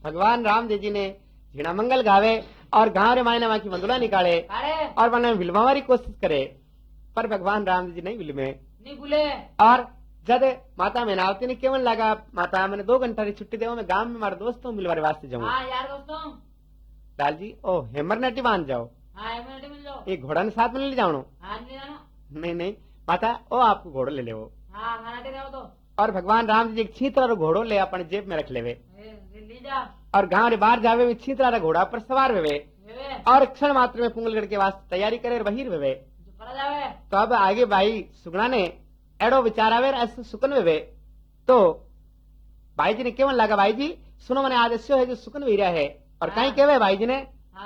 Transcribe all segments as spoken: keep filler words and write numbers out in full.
भगवान राम जी ने झीणा मंगल गावे और गांव रे मायने वहां की मंदुला निकाले और मन विलवाने की कोशिश करे, पर भगवान राम जी नहीं विलमे नहीं भूले। और जब माता मैनावती ने केवल लगा, माता मैंने दो घंटा की छुट्टी देव, मैं गांव में हमारे दोस्तों मिलवाने वास्ते जाऊँ। हाँ यार दोस्तों। लाल जी ओ हेमर नटी बांध जाओ। हाँ हेमर नटी मिल जाओ। एक घोड़ा ने साथ में ले जाओ। हाँ नहीं जाना। नहीं नहीं माता ओ आपको घोड़ो ले ले वो। हाँ नटी रहो तो। और भगवान राम जी छीतरा रो घोड़ो ले अपने जेब में रख लेवे ले जा। और गांव रे बाहर जावे वे छीतरा रो घोड़ा पर सवार वेवे और क्षण मात्र में पुंगलगढ़ के वास्ते तैयारी करे बहिर वेवे। तो अब आगे भाई सुगना ने एडो विचार आवे ऐसे सुकन वेवे। तो भाई जी ने केवल लगा, भाई जी सुनो मैंने आदेश है जो सुकन वीरा है और कहीं केवे भाई जी ने।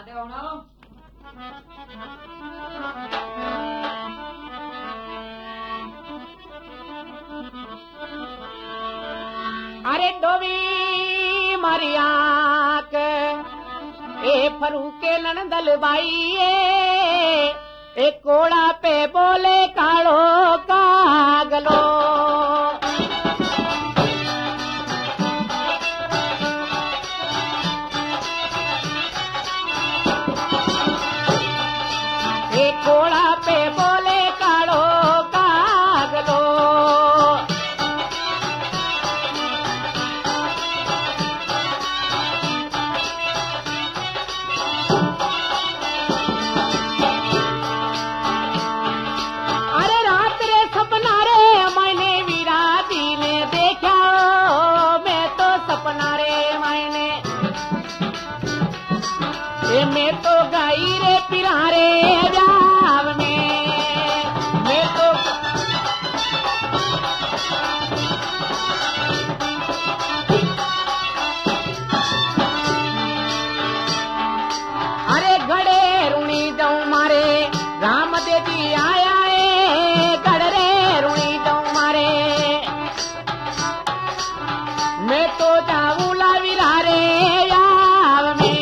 अरे डोवी मारी आंख ए फरूके नंदल बाई ए कोड़ा पे बोले कालो कागलो। ए कोड़ा पे बोले कालो कागलो। मैं तो गाई रे पिरारे जाव में मैं तो अरे घड़े रुणी जाऊं मारे राम देवी आया है घड़े रुणी जाऊं मारे मैं तो जाऊं लाविरारे जाव में।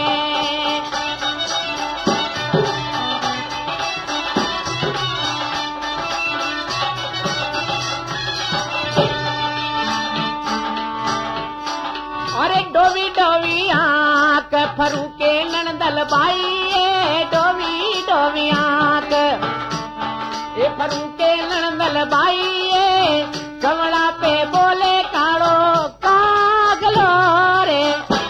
डोवी डोवी आंख फरूके नंदल बाई डोवी डोवी आंख ए फरूके नंदल बाई कमला पे बोले कालो कागलो रे।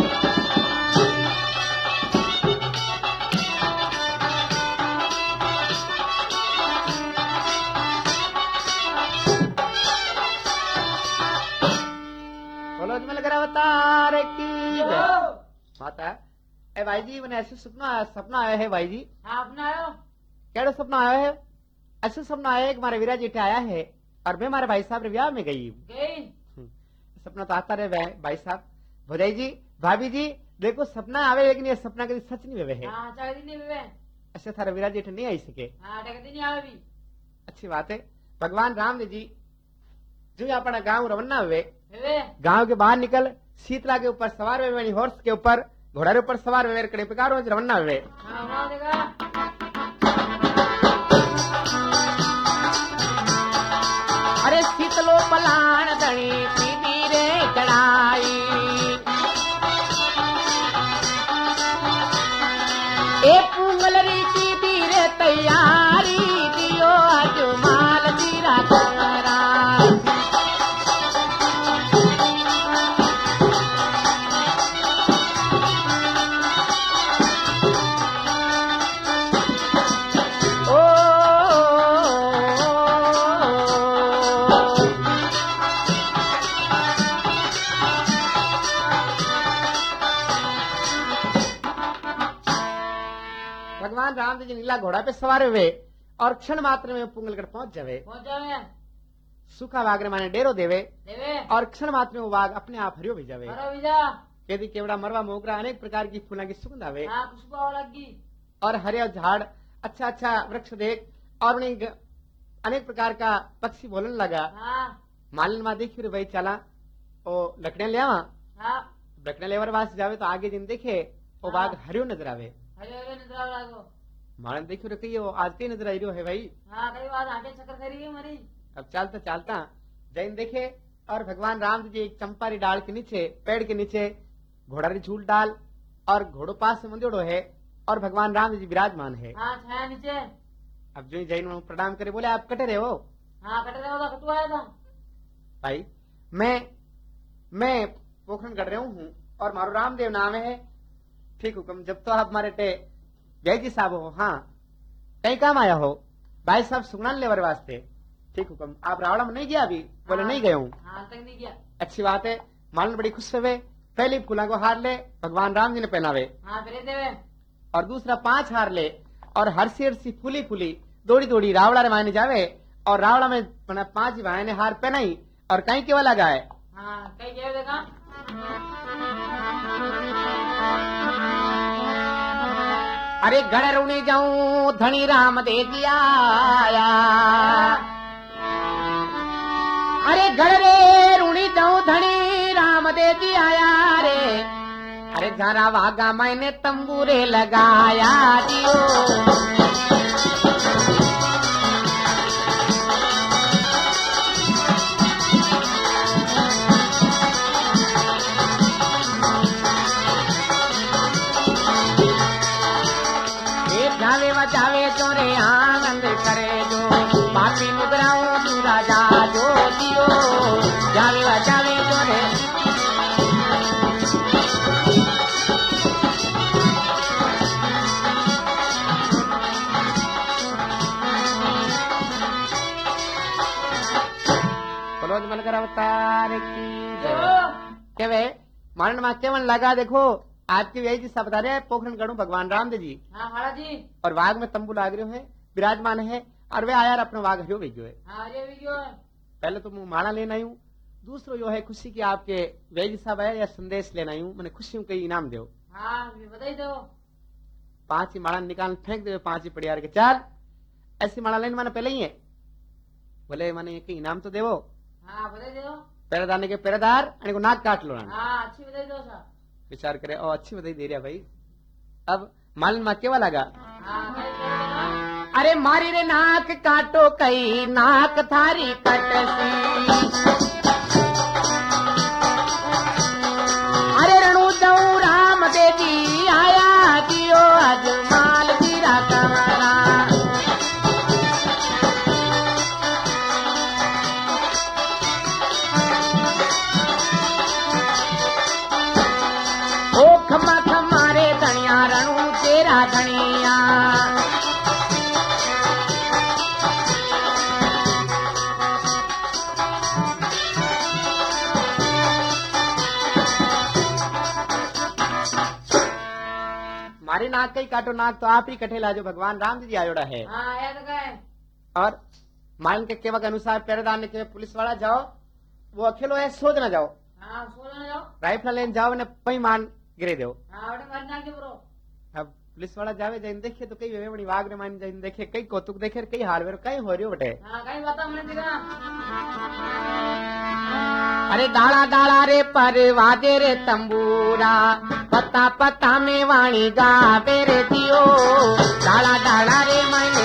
बोलो जी मैं अवतार की माता। ए भाई जी मैंने ऐसे सपना सपना आया है भाई जी। हाँ अपना आयो। क्या सपना आया है? ऐसे सपना आया है कि हमारे वीरा जी आया है और मैं हमारे भाई साहब रे ब्याह में गई गई। सपना तो आता रहे भाई साहब। भौजाई जी भाभी जी देखो सपना आवे लेकिन ये सपना कभी सच नहीं वेवे है। हाँ नहीं वेवे। ऐसे थारा वीरा जी नहीं आई सके। हाँ नहीं आवे भी। अच्छी बात है। भगवान राम जी जो अपना गाँव रवन्ना हुए गांव के बाहर निकल शीतला के ऊपर सवार हुए हॉर्स के ऊपर घोड़ा के ऊपर सवार हुए कड़े प्रकार रवन्ना हुए। अरे शीतलो पलाण धनी सीधी रे चढ़ाई ए पुंगलरी सीधी रे तैयारी दियो आज माल जीरा करा। भगवान राम जी नीला घोड़ा पे सवार हुए और क्षण मात्र में पुंगलगढ़ पहुंच जावे पहुंच जावे सूखा वाघ माने डेरो देवे देवे और क्षण मात्र में वो वाघ अपने आप हरियो भी जावे हरियो भी जा केदी केवड़ा मरवा मोगरा अनेक प्रकार की फूलों की सुगंध आवे। हां खुशबू लगी और हरे झाड़ अच्छा अच्छा वृक्ष देख और उन्हें अनेक प्रकार का पक्षी बोलने लगा। हाँ मालिन माँ देखी भाई चला ओ लकड़ियां ले आवा। हाँ लकड़ियां लेवर वास जावे तो आगे दिन देखे वो बाघ हरियो नजर आवे। हरियो नजर आवे लागो मालिन देखी रे कहियो आज कई नजर आई रियो है भाई। हाँ कई बार आगे चक्कर करी है मरी। अब चलता चलता जैन देखे और भगवान राम जी एक चंपारी डाल के नीचे पेड़ के नीचे घोड़ा री झूल डाल और घोड़ो पास से मंदिड़ो है और भगवान राम जी विराजमान है। हाँ छाया नीचे। अब जो ही जैन प्रणाम करे बोले आप कटे रहे हो? हाँ कटे रहे हो, कटू आया था भाई मैं मैं पोखरण कर रहा हूँ और मारो रामदेव नाम है। ठीक हुक्म, जब तो आप हमारे टे जय जी साहब हो, हाँ कहीं काम आया हो? भाई साहब सुगनान लेवर वास्ते। ठीक हुक्म, आप रावड़ा में नहीं गया अभी? बोले नहीं गया हूँ। हाँ तक नहीं गया। अच्छी बात है, मालन बड़ी खुश हुए। पहली फूला को हार ले भगवान राम जी ने पहनावे हाँ फिर देवे, और दूसरा पांच हार ले और हरसी हरसी फूली फूली दौड़ी दौड़ी रावड़ा रे मायने जावे और रावड़ा में पांच ही भाई ने हार पहनाई और कहीं केवल लगाए। हाँ कहीं क्या देखा? अरे घर रुणी जाऊं धनी राम दे दिया, अरे घर रे रुणी जाऊं धनी राम दे दिया रे, अरे जरा वागा मैंने तंबूरे लगाया दियो। जावे बचावे चोरे आनंद करे जो पापी मुद्राओं तू राजा जो दियो। जावे बचावे चोरे बोलो मन कर अवतार की केवे मारण मा केवन लगा। देखो आपके यही चीज बता रहे हैं पोखरण गढ़ू भगवान राम जी हाँ महाराज जी, और वाघ में तंबू लाग रहे है विराजमान है और वे आया अपने वाघ हरियो भेजो है। हाँ ये भी क्यों है? पहले तो मैं माला लेना आई हूँ, दूसरो जो है खुशी की आपके वैद्य साहब आया या संदेश लेना आई हूँ, मैंने खुशी हूँ कई इनाम दो। हाँ बताई दो। पांच ही माला निकाल फेंक दे, पांच ही पड़ियार के चार ऐसी माला लेने मैंने पहले ही है। बोले मैंने एक इनाम तो देवो। हाँ बताई दो। पहरेदार के पहरेदार को नाक काट लो ना। हाँ अच्छी बताई दो सा। विचार करे और अच्छी बधाई दे रहा भाई। अब मालन मा केवा लगा? हाँ कहीं क्या देखा? अरे मारी रे नाक काटो कई नाक थारी कटसी, अरे रणु दऊ राम देवी आया दियो अजमाल गिरा कमरा। ओ खमा खमारे धनिया रणु तेरा धनिया, मारे नाक कई काटो नाक तो आप ही कठेला जो भगवान राम जी आयोड़ा है। हाँ आया तो कहे। और मालन के केवा के अनुसार पहरेदार ने के पुलिस वाला जाओ वो अकेलो है सोच ना जाओ, हाँ सो ना जाओ। राइफल लेन जाओ ने पई मान गिरे दो। हाँ बड़े मरना के ब्रो। अब पुलिस वाला जावे जैन देखे तो कई वे बड़ी वाग रे मान जैन देखे कई कौतुक देखे कई हाल वेर कई हो रियो बटे। हाँ कहीं बता मैंने देखा। अरे डाला डाला रे पर वाजे रे तंबूरा, पता पता में वाणी गावे रे दियो। डाला डाला रे मैंने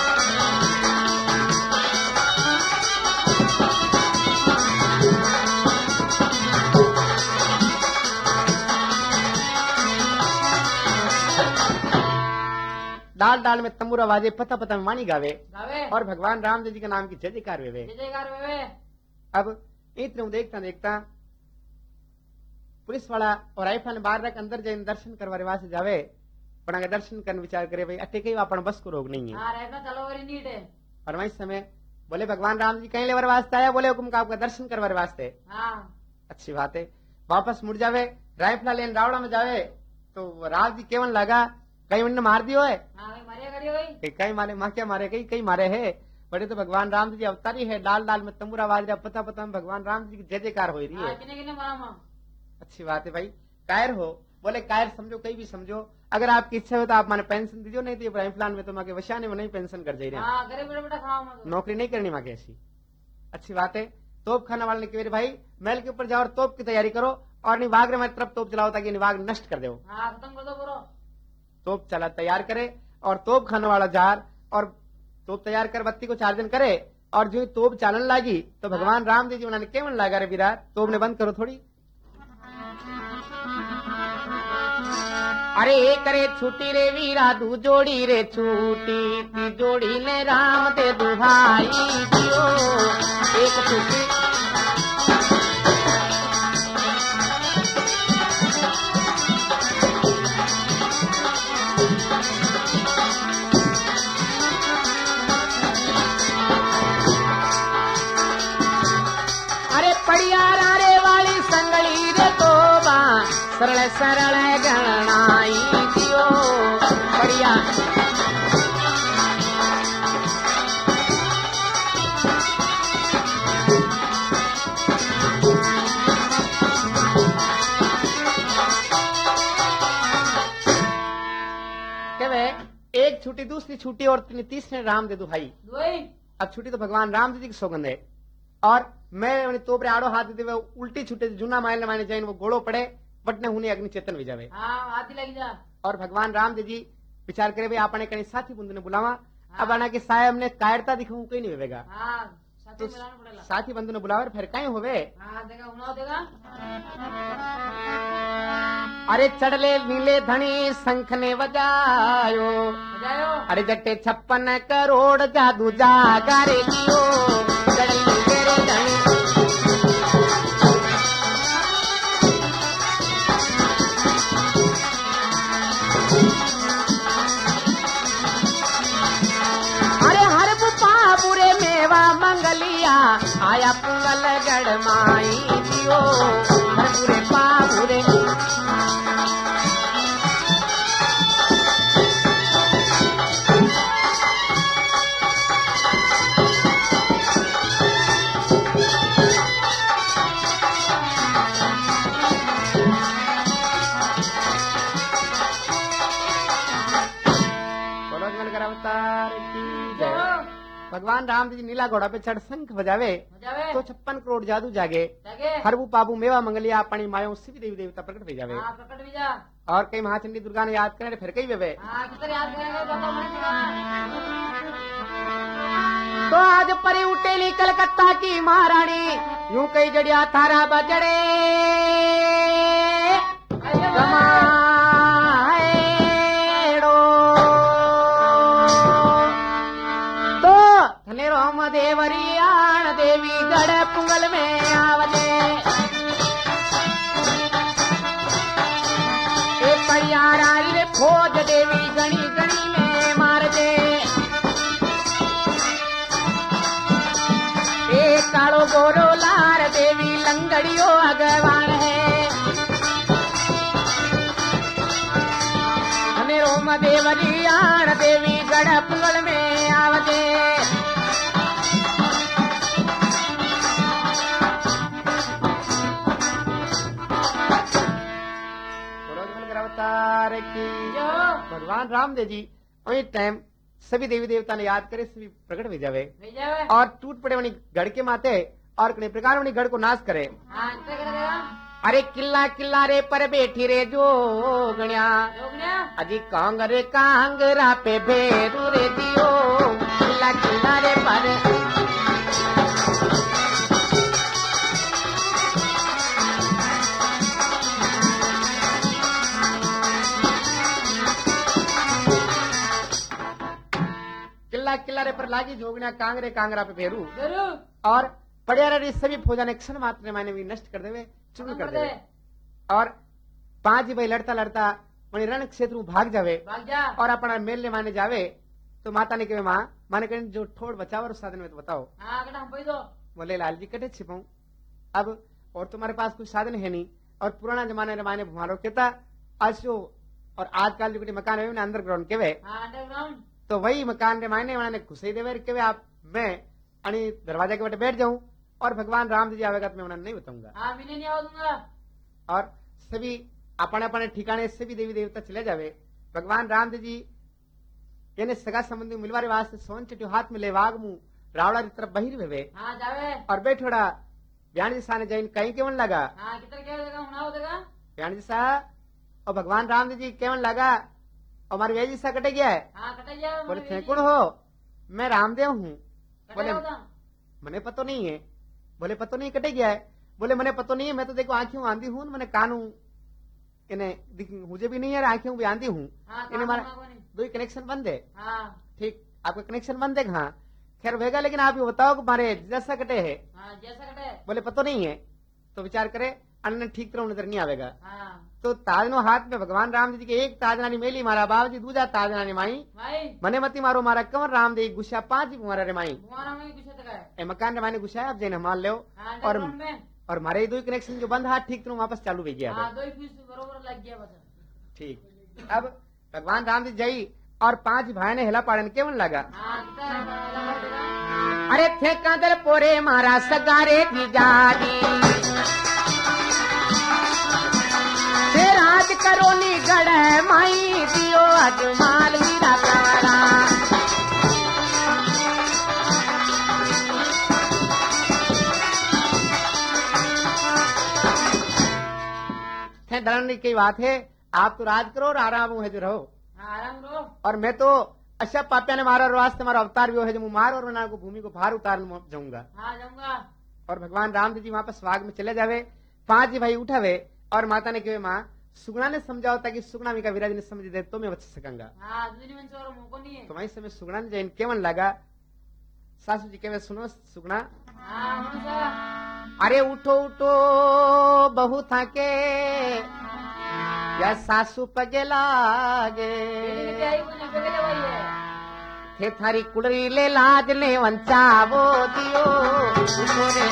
डाल डाल में तंबूरा वाजे पता पता में वाणी गावे गावे और भगवान राम जी के नाम की जय जयकार वे। जय जयकार वे। अब इतने देखता देखता पुलिस वाला और राइफल बाहर रख अंदर जाए दर्शन करवा रिवाज से जावे पण अगर दर्शन करने विचार करे भाई अटे कई अपन बस को रोग नहीं है। हाँ रहता चलो वरी नीट है। और वही समय बोले भगवान राम जी कहीं लेवर वास्ते आया, बोले हुकुम का आपका दर्शन करवा वास्ते। हाँ अच्छी बात है, वापस मुड़ जावे राइफल लेन रावड़ा में जावे तो राम जी केवन लगा कहीं उनने मार दियो है। हाँ कहीं मारिया करियो गई। कई मारे माँ क्या मारे कई कई मारे है बड़े तो भगवान राम जी अवतारी है। डाल डाल में तंबूरा बाज रहा पता पता में भगवान राम जी की जय जयकार हो रही है। हाँ किने किने मारा माँ। अच्छी बात है भाई। कायर हो बोले कायर समझो कहीं भी समझो, अगर आपकी इच्छा हो तो आप माने पेंशन दीजियो, नहीं तो इब्राहिम प्लान में तो माँ के वशाने में नहीं पेंशन कर जाए हाँ गरीब बड़े बड़ा खाओ मत। नौकरी नहीं करनी माँ के ऐसी। अच्छी बात है। तोप खाना वाले ने कहे भाई महल के ऊपर जाओ और तोप की तैयारी करो और निवाग रे तरफ तोप चलाओ ताकि निवाग नष्ट कर दो। हाँ खत्म कर दो पूरा। तोप चला तैयार करे और तोप खाने वाला जार और तोप तैयार कर बत्ती को चार्जन करे और जो तोप चालन लगी तो भगवान राम जी जी उन्होंने केवन लगा रे विराट तोप ने बंद करो थोड़ी। अरे एक रे छूटी रे वीरा दू जोड़ी रे छूटी ती जोड़ी ने राम दे दुहाई दियो एक छूटी सरल सरल गणाई दियो बढ़िया एक छुट्टी दूसरी छुट्टी और तीसरे राम दे दो भाई अब छुट्टी तो भगवान राम जी की सौगंध है और मैं तोपरे आड़ो हाथ दे उल्टी छुट्टी जूना मायने मायने जाइन वो गोड़ो पड़े बटने हुने अग्नि चेतन विजावे हाँ, आती लगी जा। और भगवान राम जी विचार करे भाई आपने कहीं साथी बंधु ने बुलावा हाँ। अब आना के साय हमने कायरता दिखाऊं कहीं नहीं होवेगा हाँ, साथी, तो साथी बंधु ने बुलावा फिर कहीं होवे हाँ, देगा, उनाव देगा। अरे चढ़ले नीले धनी शंख ने बजायो बजायो अरे जट्टे छप्पन करोड़ जादू जागा रे लियो चढ़ले नीले धनी आया पुंगल गढ़माई दियो हरपुरे पापुरे भगवान राम जी नीला घोड़ा पे चढ़ शंख बजावे तो छप्पन करोड़ जादू जागे हरबू पाबू मेवा मंगलिया पानी मायो शिव देवी देवता प्रकट भी जावे हाँ, प्रकट भी जा। और कई महाचंडी दुर्गा ने याद करे फिर कई वे हाँ, तो आज परी उठेली कलकत्ता की महारानी यूं कई जड़िया थारा बजड़े देवरियाण देवी गढ़ पुंगल में आवले एक परियाराई रे खोज देवी गणी गणी में मार दे एक कालो गोरो लार देवी लंगड़ियो अगवान है हमें रोम देवरियाण देवी गढ़ पुंगल में आवले भगवान रामदेव जी वही टाइम सभी देवी देवता ने याद करे सभी प्रकट भी जावे और टूट पड़े वनी गढ़ के माथे और कई प्रकार वनी गढ़ को नाश करे हाँ, अरे किल्ला किल्ला रे पर बैठी रे जो गण्या अजी कांग रे कांगरा पे भेरू रे दियो किल्ला किल्ला रे पर किल्लारे पर लागी जोगना कांगरे कांगरा पे भेरू और पड़ियारा सभी फौजा ने क्षण मात्र माने भी नष्ट कर देवे चूर्ण कर देवे और पांच भाई लड़ता लड़ता वही रण क्षेत्र में भाग जावे भाग जा। और अपना मेल ले माने जावे तो माता ने कहे माँ माने कहीं जो ठोड़ बचाओ साधन में तो बताओ हाँ, हम दो। बोले लाल जी कटे छिपाऊं अब और तुम्हारे पास कुछ साधन है नहीं और पुराना जमाने माने भुमारो कहता आज जो और आजकल जो मकान है अंडरग्राउंड केवे अंडरग्राउंड तो वही मकान रे मायने मैंने घुसे देवे के आप मैं अनी दरवाजा के बटे बैठ जाऊं और भगवान राम जी आवेगा तो मैं उन्हें नहीं बताऊंगा हाँ, नहीं दूंगा और सभी अपने अपने ठिकाने से भी देवी देवता चले जावे भगवान राम जी यानी सगा संबंधी मिलवारे वास्ते सोन चटियो हाथ में ले वाग मुंह रावड़ा की तरफ बहिर वेवे हाँ, जावे और बैठोड़ा ब्याण जी सा ने जाइन कहीं केवन लगा हाँ, कितना क्या देगा उनाव देगा ब्याण जी सा और भगवान राम जी केवन लगा और हमारे वेजी सा कटे गया है हाँ, कटे गया बोले थे कौन हो मैं रामदेव हूँ बोले मने पतो नहीं है बोले पतो नहीं कटे गया है बोले मने पतो नहीं है मैं तो देखो आंखियों आंधी हूँ मैंने कान हूँ इन्हें मुझे भी नहीं है, आंखें भी आंधी हूँ, हाँ इन्हें मारा काम नहीं। दो कनेक्शन बंद है। हाँ ठीक, आपका कनेक्शन बंद है कहाँ? खैर होगा, लेकिन आप ये बताओ कि मारे जैसा कटे है। हाँ जैसा कटे। बोले पतो नहीं है, तो विचार करे अन्न ठीक तरह नजर नहीं आवेगा। हाँ तो ताजनो हाथ में भगवान राम जी के एक ताजनानी मेली मारा बाप जी, दूजा ताजनानी माई भाई मने मती मारो मारा कंवर राम दे गुस्सा पांच ही मारा रे माई भगवान हमें कुछ तक है। ए मकान रे माने गुस्सा आप जैन मान लो। हाँ और अंडरग्राउंड में। और मारे दो कनेक्शन जो बंद हाथ ठीक तरह वापस चालू हो गया। हाँ दो ही पीस बरोबर लग गया बस। ठीक, अब भगवान राम जी जई और पांच भाई ने हिला पाड़न केवन लगा। हाँ कितना लगा देगा। अरे थे कांदर पोरे मारा सगारे की जादी राज करो नी गढ़ माई दियो अजमाल वीरा कारा। थे धरनी की बात है, आप तो राज करो और आराम है जो रहो। हाँ आराम करो। और मैं तो अच्छा पापिया ने मारा वास्ते मारा अवतार भी है जो मार और मैं को भूमि को भार उतार जाऊंगा। हाँ जाऊंगा। और भगवान राम जी वहां पर स्वाग में चले जावे, पांच ही भाई उठावे और माता ने कहे माँ सुगुणा ने समझाओ ताकि सुगुणा मी का विराज ने समझ दे तो मैं बच सकूंगा। हाँ दूसरी में चोर मौको नहीं है। तो वहीं समय सुगुणा ने जैन केवन लगा, सासू जी के सुनो सुगुणा। हाँ हमेशा। अरे उठो उठो बहु था के या सासू पगे लागे थे थारी कुड़री ले लाज ने वंचावो दियो उठो रे।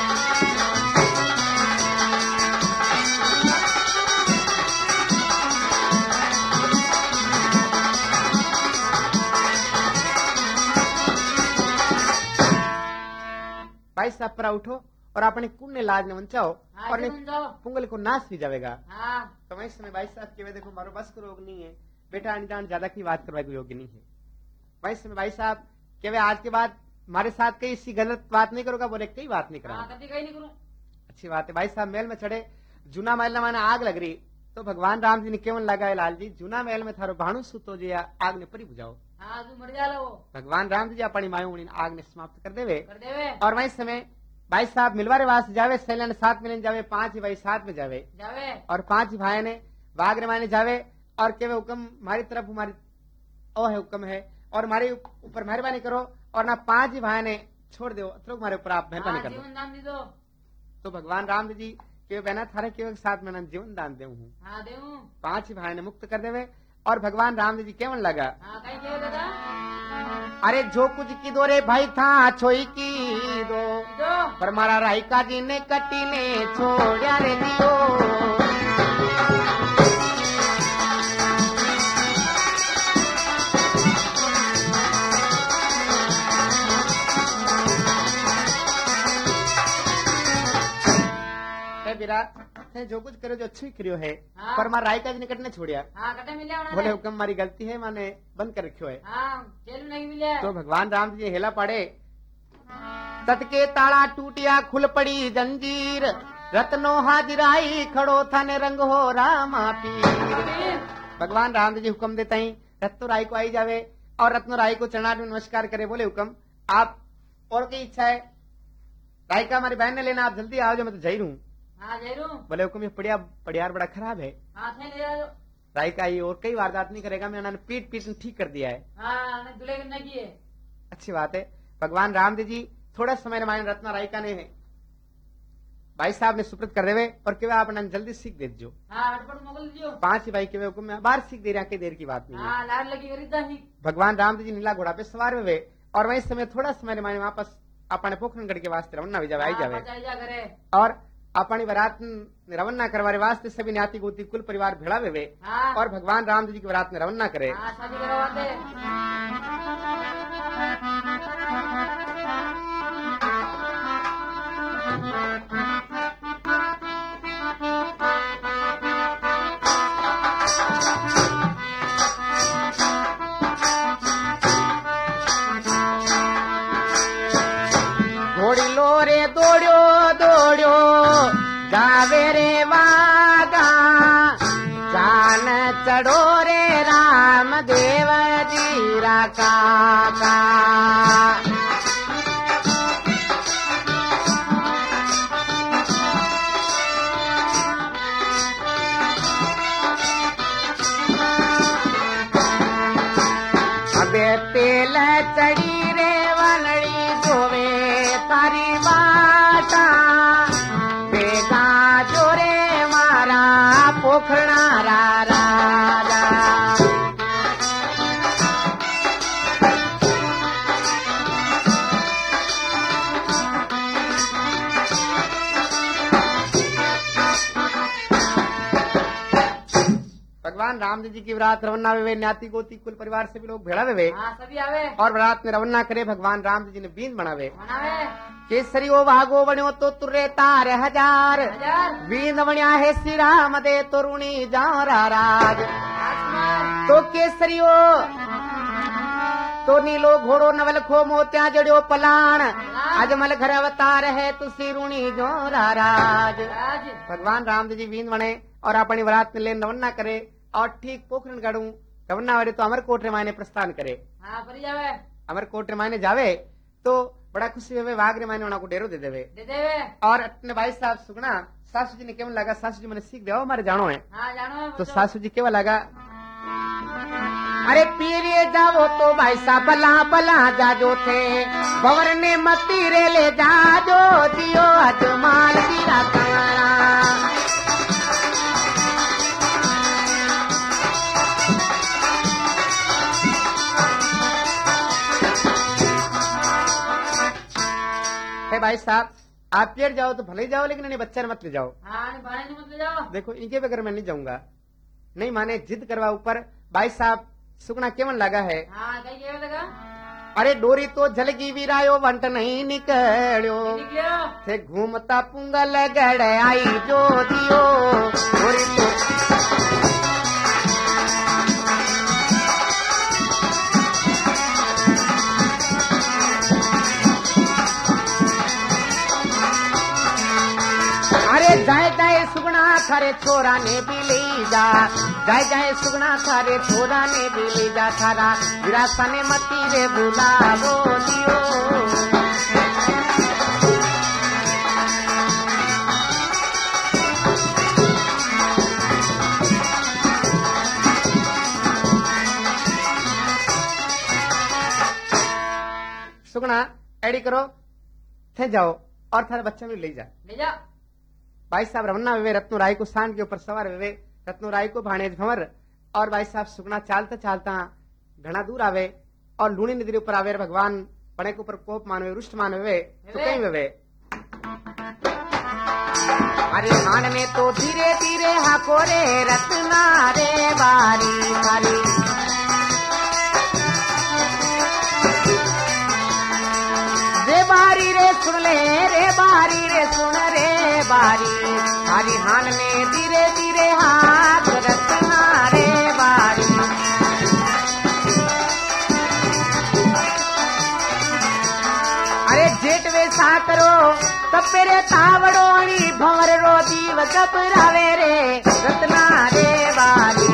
भाई साहब पर उठो और अपने कुल ने लाज ने वंचाओ और पुंगल को नाश भी जाएगा। हाँ। तो वही समय भाई साहब के देखो मारो बस को रोग नहीं है, बेटा अनजान ज्यादा की बात करवाए कोई योग्य नहीं है। वही समय भाई साहब के आज के बाद हमारे साथ कई इसी गलत बात नहीं करोगा, बोले कई बात नहीं करा। कभी कहीं नहीं करूं। अच्छी बात है। भाई साहब महल में चढ़े, जूना महल में आग लग रही तो भगवान राम जी ने केवन लगा है लाल जी जूना महल में थारो भाणु सुतो जो आग ने परी बुझाओ। हाँ तू मर जा वो। भगवान राम जी अपनी मायू आग ने समाप्त कर देवे। कर देवे। और वही समय भाई साहब मिलवारे वास जावे, सैलन साथ मिलन जावे, पांच ही भाई साथ में जावे जावे और पांच ही भाई ने बाग रे माने जावे और केवे हुक्म हमारी तरफ हमारी ओ है हुक्म है और हमारे ऊपर मेहरबानी करो और ना पांच ही भाई ने छोड़ दो तो हमारे ऊपर आप मेहरबानी कर दो। तो भगवान राम जी के बहना थारे के साथ में जीवन दान दे हूँ। हाँ देऊं। पांच ही भाई ने मुक्त कर देवे और भगवान राम जी केवन लगा। हाँ कहीं क्यों लगा? अरे जो कुछ की दो रे भाई था छोई की दो, दो। पर मारा राइका जी ने कटी ने छोड़ा रे दियो। जो कुछ करो जो अच्छी करियो है। हाँ। पर मारा राइका जी ने कटने छोड़िया। हाँ, कटे मिले बोले हुक्म हमारी गलती है, माने बंद कर रखियो है। हाँ, जेल में नहीं मिले। तो भगवान राम जी हेला पड़े, ततके ताला टूटिया खुल पड़ी जंजीर, रत्नो हाजिराई खड़ो थन रंग हो रामा पीर। भगवान राम जी हुक्म देता ही रत्नो राय को आई जावे और रत्नो राय को चरणा में नमस्कार करे। बोले हुक्म आप और की इच्छा है? रायका हमारी बहन ने लेना, आप जल्दी आओ जो मैं तो जई रहूं। हाँ, बोले हुक्म ये पड़िया पड़ियार बड़ा खराब है। हाँ, ले रायका ये और कई वारदात नहीं करेगा, मैं उन्होंने पीट पीट ठीक कर दिया है। हाँ, नहीं किए। अच्छी बात है। भगवान राम जी थोड़ा समय रामायण रत्ना रायका ने है भाई साहब ने सुप्रत कर देवे और केवे आप जल्दी सीख दे दो। हाँ, पांच ही भाई के हुक्म में बाहर सीख दे रहा के देर की बात नहीं। हाँ, लाल लगी भगवान राम जी नीला घोड़ा पे सवार हुए और वही समय थोड़ा समय रामायण वापस अपने पोखरणगढ़ के वास्ते रवन्ना भी जावे आई जावे और अपनी बारात रवन्ना करवाने वास्ते सभी न्याति गोती कुल परिवार भेड़ा वे। हाँ। और भगवान राम जी की बारात में रवन्ना करे। हाँ, शादी करवाते। घोड़ी लो रे दौड़ो दौड़ो जावे रे वागा, जान चढ़ो रे राम देव जी रा काका। तेल चढ़ी रे वनड़ी जोवे तारी बाटा बेगा जोरे मारा पोखरना रा राजा भगवान राम जी की बरात रवन्ना वे न्याती गोती कुल परिवार से भी लोग भेड़ा वे हाँ सभी आवे और बरात में रवन्ना करे भगवान राम जी ने बीन बनावे बनावे केसरी ओ भागो बण्यो तो तुरे तार हजार हजार बीन बण्या है श्री राम दे तो ऋणी जारा राज आसमान तो केसरी ओ तो नीलो घोड़ो नवल खो मोत्या जड़ियो पलाण अजमल घर अवतार है तुसी ऋणी जोरा राज राज भगवान राम जी बीन बने और अपनी बरात में लेन रवन्ना करे और ठीक पोखरण गढ़ू रवन्ना वाले तो अमरकोट रे मायने प्रस्थान करे हाँ परी जावे अमरकोट रे मायने जावे तो बड़ा खुशी हुए वाघ रे मायने को डेरो दे देवे दे देवे और अपने भाई साहब सुगना सासू जी ने केवल लगा सासू जी मैंने सीख दिया हमारे जानो है हाँ जानो तो सासू जी केवल लगा अरे पीरिए जाओ तो भाई साहब बला बला जाजो थे भवर ने मती रे ले जाजो दियो अजमाल दीरा तारा भाई साहब आप पेड़ जाओ तो भले ही जाओ लेकिन इन्हें बच्चा मत ले जाओ हाँ भाई मत ले जाओ देखो इनके बगैर मैं नहीं जाऊंगा नहीं माने जिद करवा ऊपर भाई साहब सुगना केवल लगा है हाँ कहीं केवल लगा अरे डोरी तो जलगी वीरायो वंट नहीं निकलियो निकलियो थे घूमता पुंगल गड़ आई जो दियो डोरी तो जाए जाए सुगना थारे छोरा ने भी ले जा जाए जाए सुगना थारे छोरा ने भी ले जा थारा विरासा ने मती रे बुलावो दियो सुगना एडी करो थे जाओ और थारे बच्चा भी ले जा ले जा भाई साहब रवन्ना वे रत्नो राय को सांड के ऊपर सवार वे रत्नो राय को भाणेज भंवर और भाई साहब सुगना चालता चालता घना दूर आवे और लूणी नदी ऊपर आवे भगवान पणे के ऊपर कोप मानवे रुष्ट मानवे तो कहीं वे अरे मान में तो धीरे धीरे हाको रे रत्ना रे बारी बारी रे बारी रे सुन ले रे बारी रे सुन रे बारी हरी हान में धीरे धीरे हाथ रखना रे बारी अरे जेठ वे सा करो तपेरे तावड़ोणी भंवर रो दीव घबरावे रे रत्ना रे बारी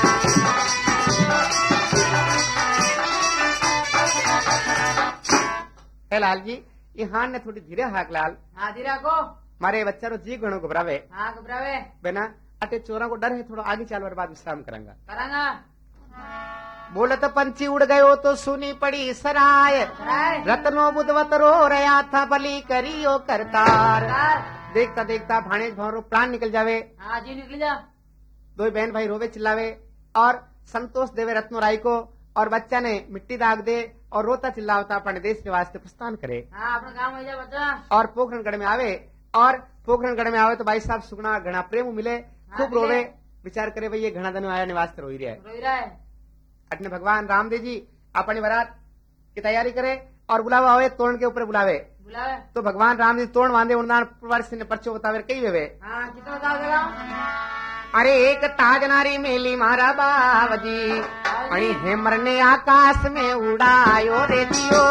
लाल जी ये हान ने थोड़ी धीरे हाक लाल हाँ धीरा को मारे बच्चा रो जी गणो घबरावे हाँ घबरावे बेना अटे चोरा को डर है थोड़ा आगे चाल बार बाद विश्राम करांगा करांगा बोलत पंछी उड़ गयो तो सुनी पड़ी सराय सराय रत्नो बुधवत रो रहा था बली करियो करतार कार देखता देखता भाणेज भंवरो प्राण निकल जावे हाँ जी निकल जा दो बहन भाई रोवे चिल्लावे और संतोष देवे रत्नो राय को और बच्चा ने मिट्टी दाग दे और रोता चिल्लावता अपने देश के वास्ते प्रस्थान करे हाँ अपना काम हो जा बच्चा और पोखरणगढ़ में आवे और पोखरणगढ़ में आवे तो भाई साहब सुगना घना प्रेम मिले खूब मिले। रोवे विचार करे भाई ये घना दिन आया निवास रो ही रहा है रोई रहा है अपने भगवान रामदेव जी अपनी बारात की तैयारी करे और बुलावा आवे तोरण के ऊपर बुलावे बुलावे तो भगवान राम जी तोरण बांधे उन्नान प्रवासी ने पर्चो बतावे कई वे हाँ कितना बता देगा अरे एक ताज नारी मेली मारा बावजी अणी हेमर ने आकाश में उड़ायो रे दियो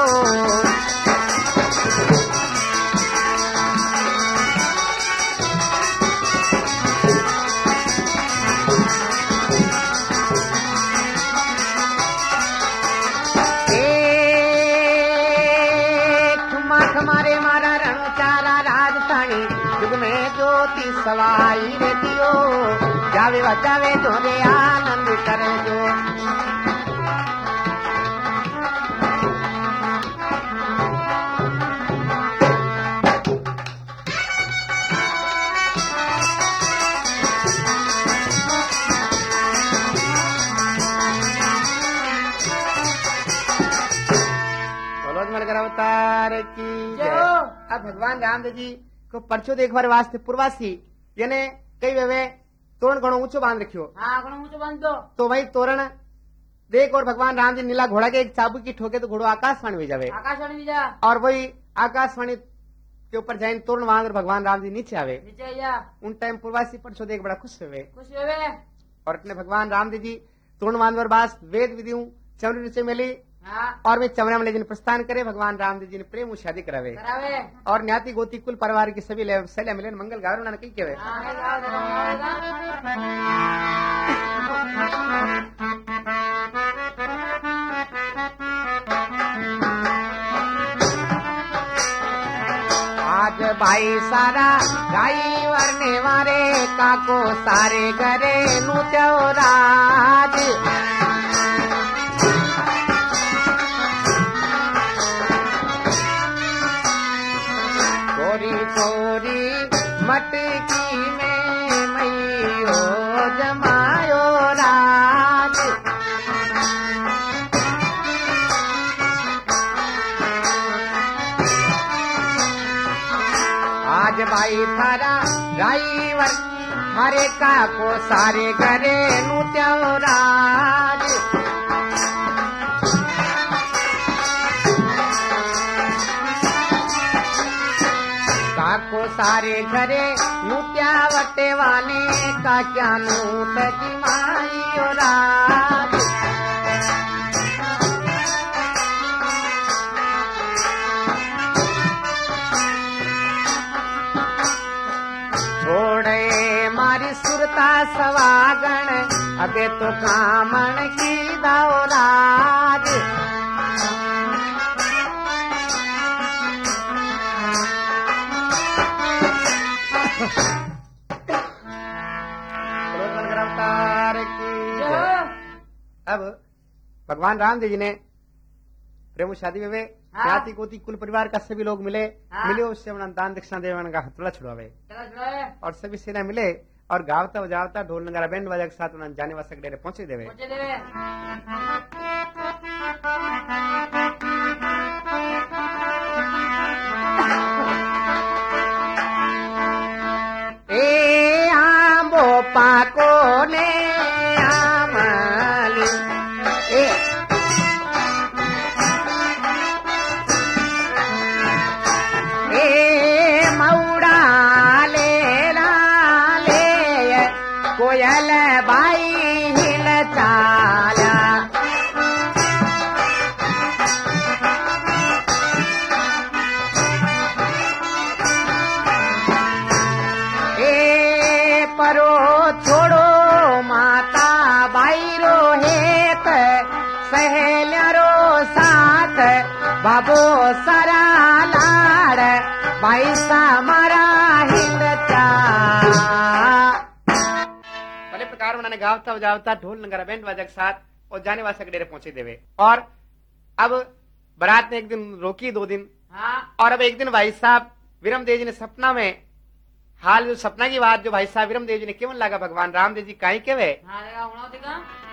मारे मारा रणचारा राजधानी युग में ज्योति सवाई रे दियो जावे बचावे जो रे आनंद करे जो की जय जय। हो। अब भगवान रामदेव जी को परचो देखवार वास्ते पूर्वासी यानी कई वे तोरण घणो ऊंचो बांध रखियो। हाँ घणो ऊंचो बांध दो। तो वही तोरण देख और भगवान राम जी नीला घोड़ा के एक चाबुक की ठोके तो घोड़ो आकाशवाणी में जावे आकाशवाणी में जा। और वही आकाशवाणी के ऊपर जाइन तोरण बांध और भगवान राम जी नीचे आवे। नीचे जा। उन टाइम पूर्वासी परचो देख बड़ा खुश हुए खुश हुए। और अपने भगवान रामदेव जी तोरण बांध और बास वेद विधियों चमड़ी नीचे मिली हाँ और वे चमड़ा में ले प्रस्थान करे। भगवान रामदेव जी ने प्रेम शादी करावे करावे। और न्याति गोती कुल परिवार की सभी सैल्या मिलन मंगल गारो उन्होंने कही केवे। हाँ है गाँव धर्म आज भाई सारा गाई वरने वारे काको सारे घरे नु राज कोरी कोरी मटकी में मैयो जमायो राज। आज भाई थारा ड्राइवर मारे काको सारे घरे नु राज। काको सारे घरे नूत्या वटे वाले का क्या नूत की माई ओ राज। छोड़े मारी सुरता सवागण अबे तो कामण की दाओ राज। अब भगवान रामदेव जी ने प्रेम शादी में हाँ। जाति कोटि कुल परिवार का सभी लोग मिले हाँ। मिले उससे अपना दान दक्षिणा देवन का हथौड़ा छुड़ावे चला चला और सभी सेना मिले और गावता बजावता ढोल नगारा बैंड बाजा के साथ उन्होंने जाने वासक डेरे पहुंचे देवे। पहुंचे देवे। ए आंबो पाको ने आमली ए ए मौड़ा ले लाले कोयल बाई हिल चाला। ए परो छोड़ो माता बाईरो हेत सहेल्यारो साथ बाबो सरा लाड़ भाई सा मारा हिंद चा। भले प्रकार उन्होंने गावता बजावता ढोल नगारा बैंड बाजा के साथ और जाने वासक डेरे पहुंचे देवे। और अब बारात ने एक दिन रोकी दो दिन हाँ और अब एक दिन भाई साहब विरमदेव जी ने सपना में हाल जो सपना की बात जो भाई साहब विरमदेव जी ने केवन लगा भगवान रामदेव जी काई केवे। हाँ देखा होना देखा।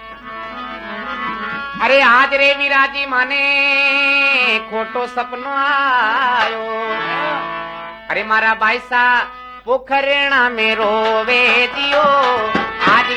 अरे आज रे विराजी माने खोटो सपनो आयो। अरे मारा भाई साहब पोखरेणा में रोवे दियो आज।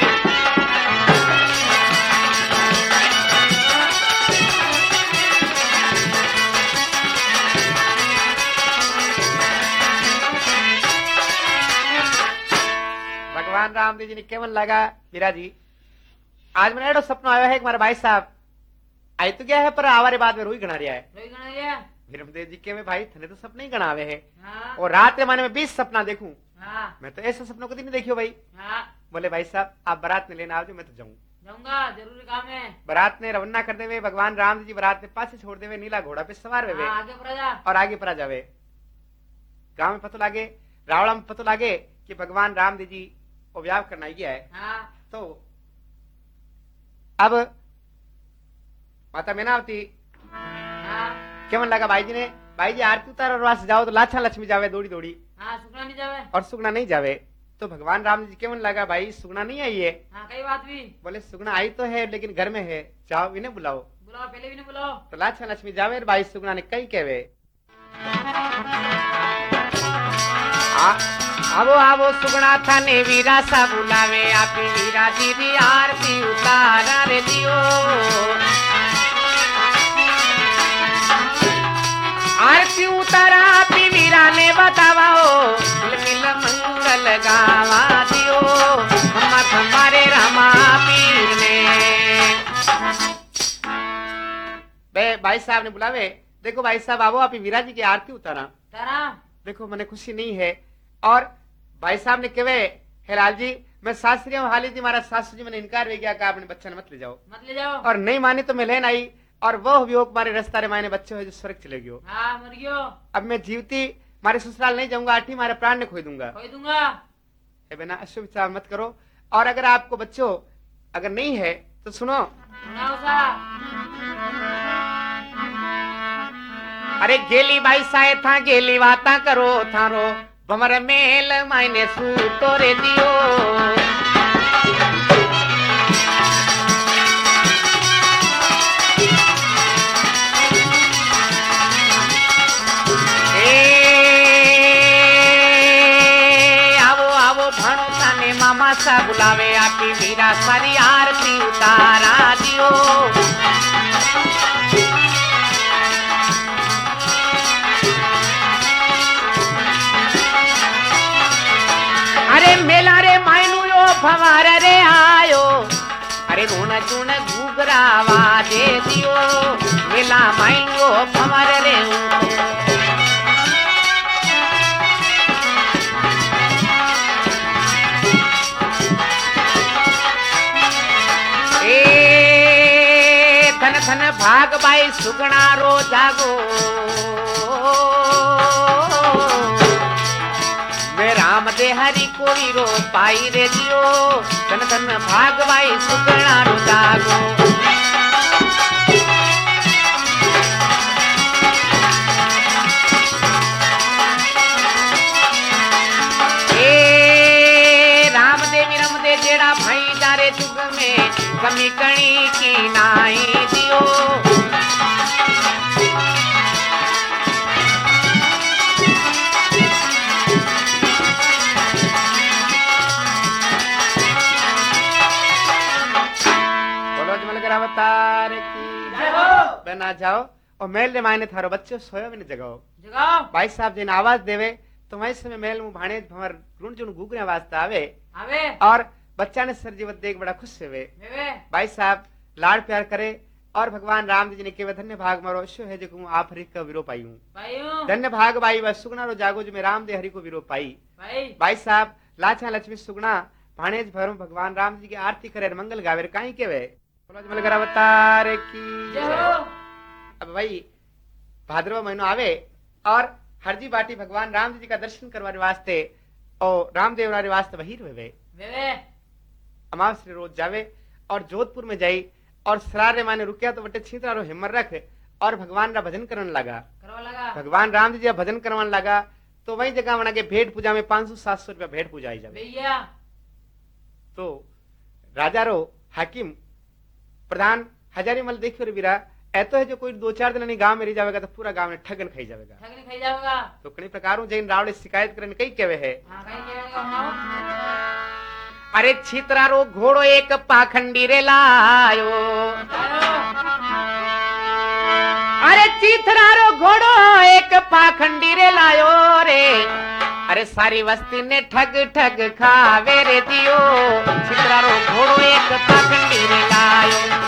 भगवान रामदेव जी ने केवन लगा विराजी आज मैंने एडो सपना आया है कि मारा भाई साहब आई तो गया है पर आवारे बाद में रोई गणा रहा है। रोई गणा लिया। विरमदेव जी के में भाई थने तो सपने ही गणावे है हाँ और रात के माने में बीस सपना देखूं हाँ मैं तो ऐसे सपनों कभी नहीं देखियो भाई। हाँ बोले भाई साहब आप बारात में लेना आओ मैं तो जाऊं। जाऊंगा जरूरी काम है। बारात ने रवाना कर देवे भगवान राम जी बारात ने पास छोड़ देवे नीला घोड़ा पे सवार वे हाँ, आगे प्रजा और आगे परा जावे। गांव में पतो लागे रावड़ा में पतो लागे कि भगवान रामदेव जी वो व्याह करना गया है। हाँ तो अब माता मैनावती हाँ केवन लगा भाई जी ने भाई जी आरती उतार और वास जाओ तो लाछा लक्ष्मी जावे दौड़ी दौड़ी हाँ सुखना नहीं जावे। और सुगना नहीं जावे। तो भगवान राम जी केवन लगा भाई सुगना नहीं आई है। हाँ कई बात भी। बोले सुगना आई तो है लेकिन घर में है जाओ इन्हें बुलाओ। बुलाओ पहले भी नहीं बुलाओ। तो लाछा लक्ष्मी जावे भाई सुगना ने कई कहवे आवो आवो सुगना थाने वीरा सा बुलावे आपी वीरा दीदी आरती उतारा रे दियो आरती उतारा आपी वीरा ने बतावाओ मिल मिल मंगल गावा दियो अम्मा हमारे रामा पीर ने बे भाई साहब ने बुलावे देखो भाई साहब आवो आपी वीरा जी की आरती उतारा तारा देखो मने खुशी नहीं है और भाई साहब ने कहे हेलाल जी मैं शास्त्री हूँ हाली जी महाराज शास्त्री जी मैंने इनकार भी किया कि आपने बच्चा मत ले जाओ मत ले जाओ और नहीं मानी तो मैं लेन आई और वो भी मारे रस्ता रे मायने बच्चे हो जो स्वर्ग चले गयो हाँ मर गयो अब मैं जीवती मारे ससुराल नहीं जाऊंगा आठी मारे प्राण ने खोई दूंगा खोई दूंगा ए बिना अशुभ विचार मत करो और अगर आपको बच्चों अगर नहीं है तो सुनो सुनाओ सा अरे गेली भाई साए था गेली वाता करो थारो बमर मेल मायने सूतो रे दियो ए आवो आवो भणो ताने मामा सा बुलावे आपी वीरा सारी आरती उतारा दियो अरे मेला रे मायनू यो फवार रे आयो अरे रोण चूण घूगरावा दे दियो मेला मायनू यो फवार रे ए धन धन भाग बाई सुगना रो जागो राम दे हरि कोई रो पाई रे दियो धन धन भागवाई सुगना रो जागो ए राम देवी रम दे जेड़ा भाई जारे जुग में कमी कणी की नाई दियो अवतार की जय हो बना जाओ और मेल रे मायने थारो बच्चो सोयो में जगाओ जगाओ भाई साहब जिन आवाज देवे तो वही समय मेल मु भाणे भवर रुण जुन गुगरे आवाज आवे आवे और बच्चा ने सर जीवत देख बड़ा खुश हुए वेवे भाई साहब लाड़ प्यार करे और भगवान राम जी ने केवे धन्य भाग मारो शो है जो आप हरि का विरो पाई हूं पाईऊ धन्य भाग भाई बस सुगना रो जागो जो मैं राम दे हरि को विरो पाई भाई भाई साहब लाचा लक्ष्मी सुगना भाणेज भरम भगवान राम जी की आरती करे मंगल गावे काई केवे मलगर अवतार की जय हो अब भाई भाद्रव महीनो आवे और हरजी बाटी भगवान राम जी का दर्शन करवाने वास्ते और रामदेव रे वास्ते वही रहे वेवे अमावस रोज जावे और जोधपुर में जाई और सरारे माने रुकिया तो बटे छीतरा रो हिम्मत रख और भगवान रा भजन करने लगा करवा लगा भगवान राम जी जब भजन करवाने लगा तो वही जगह बना के भेंट पूजा में पांच सौ सात सौ रुपया भेंट पूजा आई जावे भैया तो राजा रो हाकिम प्रधान हजारी मल देखियो रे वीरा ऐतो है जो कोई दो चार दिन नहीं गांव में रह जाएगा तो पूरा गांव में ठगन खाई जाएगा ठगन खाई जाएगा तो कई प्रकार जैन रावण शिकायत करने कई केवे है हां कहीं केवेगा सुनाओ अरे छितरा रो घोड़ो एक पाखंडी रे लायो अरे छितरा रो घोड़ो एक पाखंडी रे लायो रे अरे सारी वस्ती ने ठग ठग खावे रे दियो छितरा रो घोड़ो एक पाखंडी रे लायो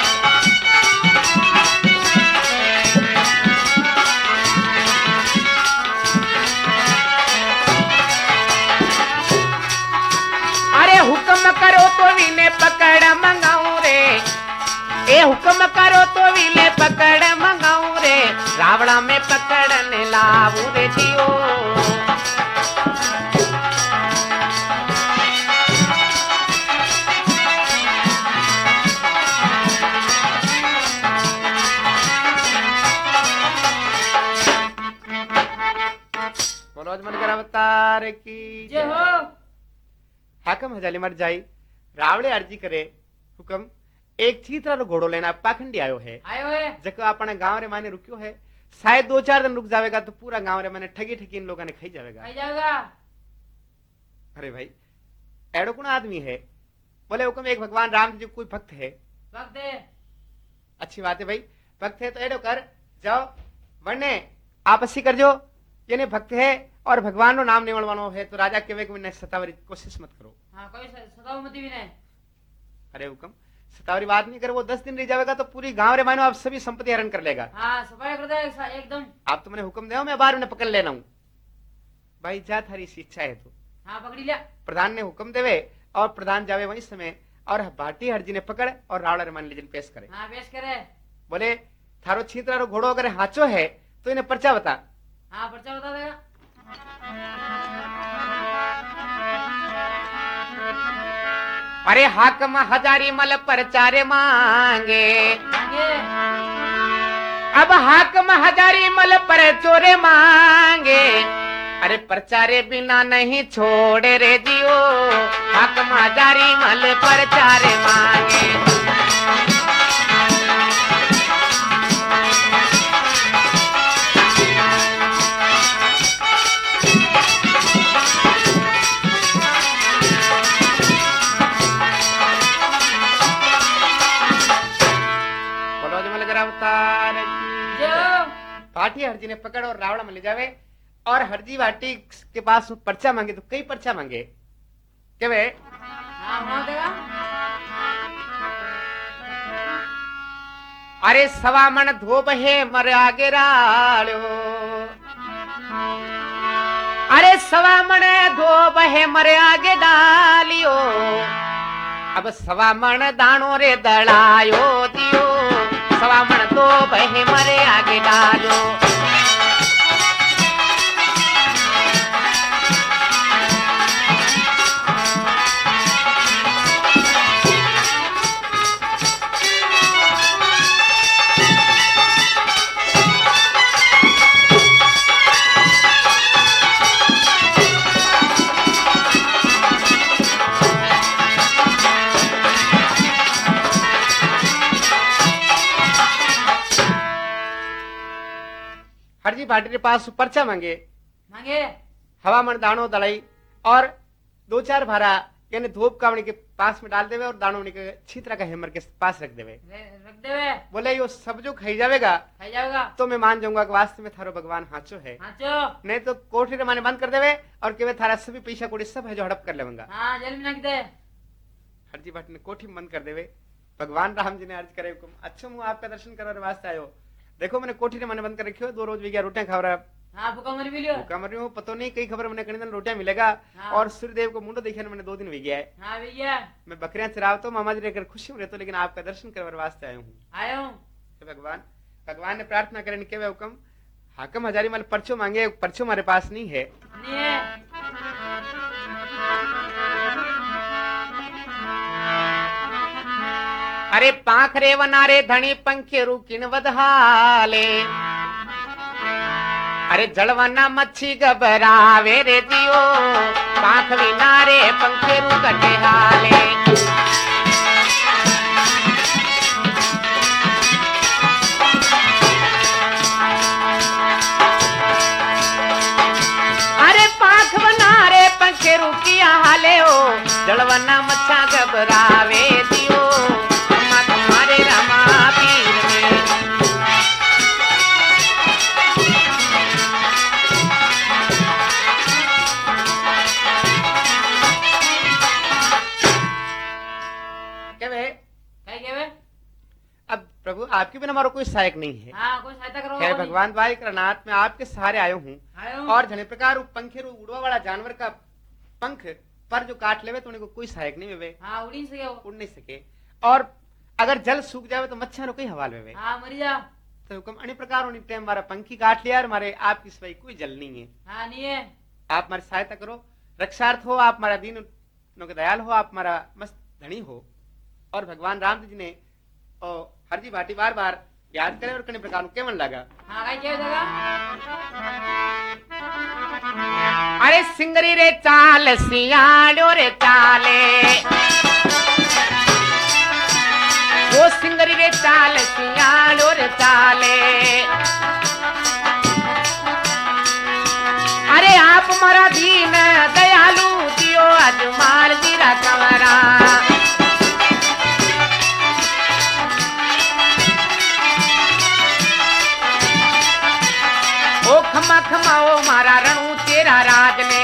अरे हुक्म करो तो विने पकड़ मंगाऊं रे ए हुक्म करो तो विले पकड़ मंगाऊं रे रावड़ा में पकड़ने लाऊं रे दियो अवतार की जय हो हाकम हजाली मर जाई रावड़े अर्जी करे हुक्म एक चीतरा रो घोड़ो लेना पाखंडी आयो है आयो है जको अपने गांव रे माने रुक्यो है शायद दो चार दिन रुक जाएगा तो पूरा गांव रे मैंने ठगी ठगी इन लोगों ने खाई जाएगा। खाई जाएगा। अरे भाई एड़ो कौन आदमी है? बोले हुक्म एक भगवान राम जी कोई भक्त है। भक्त है। अच्छी बात है भाई, भक्त है तो एड़ो कर जाओ वरने आपसी कर जो ये भक्त है और भगवान नो नाम निवण वालो है तो राजा के वे मैंने सतावरी कोशिश मत करो। हाँ कोई सताओ मत भी नहीं। अरे हुक्म सतावरी बात नहीं करे, वो दस दिन रह जाएगा तो पूरी गांव रे मानो आप सभी संपत्ति हरण कर लेगा। हाँ सफाई कर दे एकदम। आप तो मैंने हुक्म दे मैं बाहर उन्हें पकड़ लेना हूँ। भाई जा थारी इच्छा है तो। हाँ पकड़ी लिया। प्रधान ने हुक्म देवे और प्रधान जावे वही समय और भाटी हरजी ने पकड़ और रावण मान लीजन पेश करे। हाँ पेश करे। बोले थारो छीतरा रो घोड़ो अगर हाचो है तो इन्हें पर्चा बता। हाँ पर्चा बता देगा। अरे हाकम हजारी मल परचारे मांगे। मांगे। अब हाकम हजारी मल पर चोरे मांगे। अरे परचारे बिना नहीं छोड़े रे जियो, हाकम हजारी मल परचारे मांगे। भाटी हरजी ने पकड़ और रावण में ले जावे और हरजी भाटी के पास पर्चा मांगे तो कई पर्चा मांगे के वे हाँ देगा। अरे सवा मन धोब है मर आगे रालो। अरे सवा मन धोब है मरे आगे डालियो। अब सवा मन दानो रे दड़ायो दियो, सवा मन तो बहे मरे आगे डालो। हरजी भाटी के पास पर्चा मांगे मांगे। हवा मन दानो दलाई और दो चार भारा यानी धूप कावणी के पास में डाल देवे और दानो के छीतरा का हेमर के पास रख देवे। रख देवे। बोले यो सब जो खाई जाएगा खाई जाएगा तो मैं मान जाऊंगा कि वास्तव में थारो भगवान हाचो है। हाचो। नहीं तो कोठरी रे माने बंद कर देवे और केवे थारा सभी पैसा कोड़ी सब है जो हड़प कर लेवंगा। हाँ जेल में नाख दे। हरजी भाटी ने कोठी में बंद कर देवे। भगवान राम जी ने अर्ज करे हुकुम अच्छा मुँह आपका दर्शन करने वास्ते आयो। देखो मैंने कोठी ने मैंने बंद कर रखी हो, दो रोज विज्ञा रोटियां खा रहा। हाँ भूखा मर भी लियो। भूखा मर रही हूँ पता नहीं कई खबर मैंने कहीं दिन रोटियां मिलेगा। हाँ। और सूर्यदेव को मुंडो देखे मैंने दो दिन विज्ञा है। हाँ विज्ञा। मैं बकरियां चराव तो मामा जी रहकर खुशी में रहता लेकिन आपका दर्शन करने वास्ते आया हूँ। आया हूँ। भगवान भगवान ने प्रार्थना करने के हुक्म हाकम हजारी माल पर्चो मांगे, पर्चो हमारे पास नहीं है। नहीं है। अरे पाखरे वनारे धनी पंखे रुकिन वधाले। अरे जलवाना मच्छी घबरावे रे जियो, पाख विनारे पंखे रुकटे हाले। अरे पाख वनारे पंखे रुकिया हाले हो, जलवाना मच्छा घबरावे जियो, तुम्हारे रामा पीर में। क्या वे? क्या क्या वे? अब प्रभु आपके बिना हमारा कोई सहायक नहीं है। हाँ कोई सहायता करो। खैर भगवान भाई करनाथ में आपके सहारे आयो हूँ। आयो। और जने प्रकार पंखे उड़वा वाला जानवर का पंख पर जो काट लेवे तो उन्हें को कोई सहायक नहीं वे। हाँ उड़ नहीं सके वो। उड़ नहीं सके और अगर जल सूख जावे तो मच्छर कई हवाल में वे। हाँ मरी जा। तो हुक्म अन्य प्रकार उन्हीं टाइम हमारा पंखी काट लिया और हमारे आपकी सवाई कोई जल नहीं है। हाँ नहीं है। आप हमारी सहायता करो, रक्षार्थ हो, आप हमारा दीन के दयाल हो, आप हमारा मस्त धनी हो। और भगवान राम जी ने हरजी भाटी बार बार याद करे और कई प्रकार केवन लगा। हाँ क्या क्या लगा? अरे सिंगरी रे चाल सियाड़ो रे चाले, वो सिंगरी रे चाल सियाड़ो रे चाले। खमा खमाओ मारा रणू तेरा राज ने।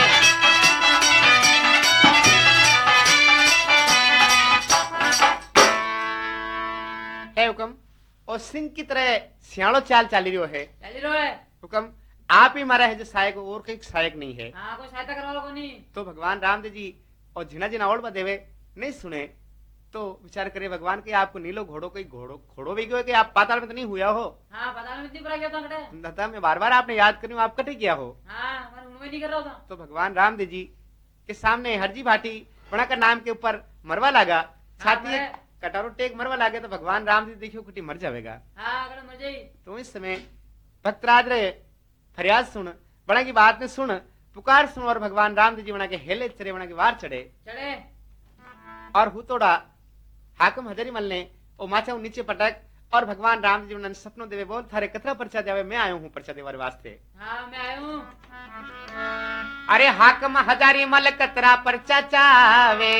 है हुक्म और सिंह की तरह सियाणो चाल चाली रहो है। चाली रहो है हुक्म आप ही मारा है जो सहायक और कहीं सहायक नहीं है। हाँ कोई सहायता करवा लो को नहीं। तो भगवान रामदेव जी और झिना झिना और देवे नहीं सुने तो विचार करे भगवान के आपको नीलो घोड़ो कोई घोड़ो घोड़ो भी गयो कि आप पाताल में तो नहीं हुआ हो। हाँ पाताल में इतनी बुरा गया था कटे। दादा मैं बार बार आपने याद करी आप कटे गया हो। हाँ मैं उनमें नहीं कर रहा था। तो भगवान रामदेव जी के सामने हरजी भाटी बड़ा का नाम के ऊपर मरवा लगा छाती कटारो टेक मरवा लागे तो भगवान राम जी देखियो कुटी मर जाएगा। हाँ अगर मर जाई तो इस समय भक्तराज रे फरियाद सुन बड़ा की बात ने सुन पुकार सुन और भगवान राम जी बना के हेले चढ़े बना के वार चढ़े चढ़े और हुतोड़ा हाकम हजरी मल ने ओ माचा नीचे पटक और भगवान राम जी ने सपनों देवे बोल थारे कतरा पर्चा देवे मैं आयो हूं पर्चा देवारे वास्ते। हाँ मैं आयो हूं। अरे हाकम हजारी मल कतरा पर्चा चावे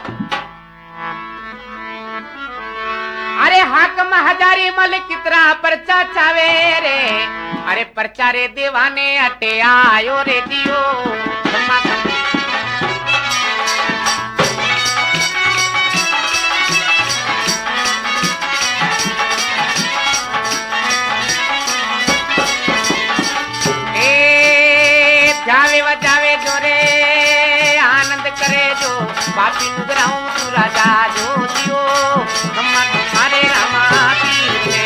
अरे हाकम हजारी मल कितरा पर्चा चावे रे अरे पर्चा रे दीवाने अटे आयो रे दियो खम्मा खम्मा जावे बजावे जो रे आनंद करे जो पापी नुगराऊं तू राजा जो दियो खम्मा तुम्हारे रामा पीर ने।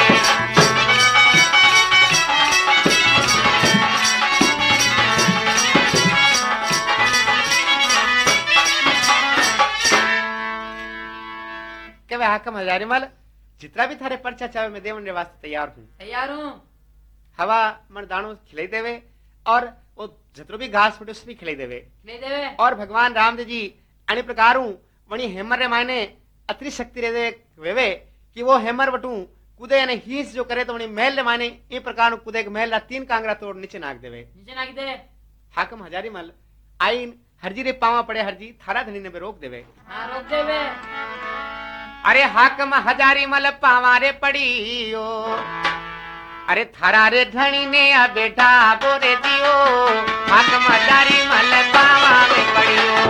के वे हाकम हजारी मल जितना भी थारे पर्चा चाहे मैं देवन रे वास्ते तैयार हूँ। तैयार हूँ। हवा मन दाणो खिलाई देवे और वो जतरो भी घास फूटे उसमें खिलाई देवे खिलाई देवे और भगवान रामदेव जी अन्य प्रकार वणी हेमर रे मायने अतरी शक्ति रे दे वेवे कि वो हेमर वटू कूदे यानी हीस जो करे तो वणी महल रे मायने ई प्रकार कूदे के महल रा तीन कांगरा तोड़ नीचे नाक देवे नीचे नाक दे। हाकम हजारी मल आईन हरजी रे पावा पड़े हरजी थारा धनी ने बे रोक देवे। हाँ रोक देवे। अरे हाकम हजारी मल पावा रे पड़ियो अरे थारा रे धनी ने आ बेटा बोरे दियो हाकम हजारी मल पावा रे पड़ियो।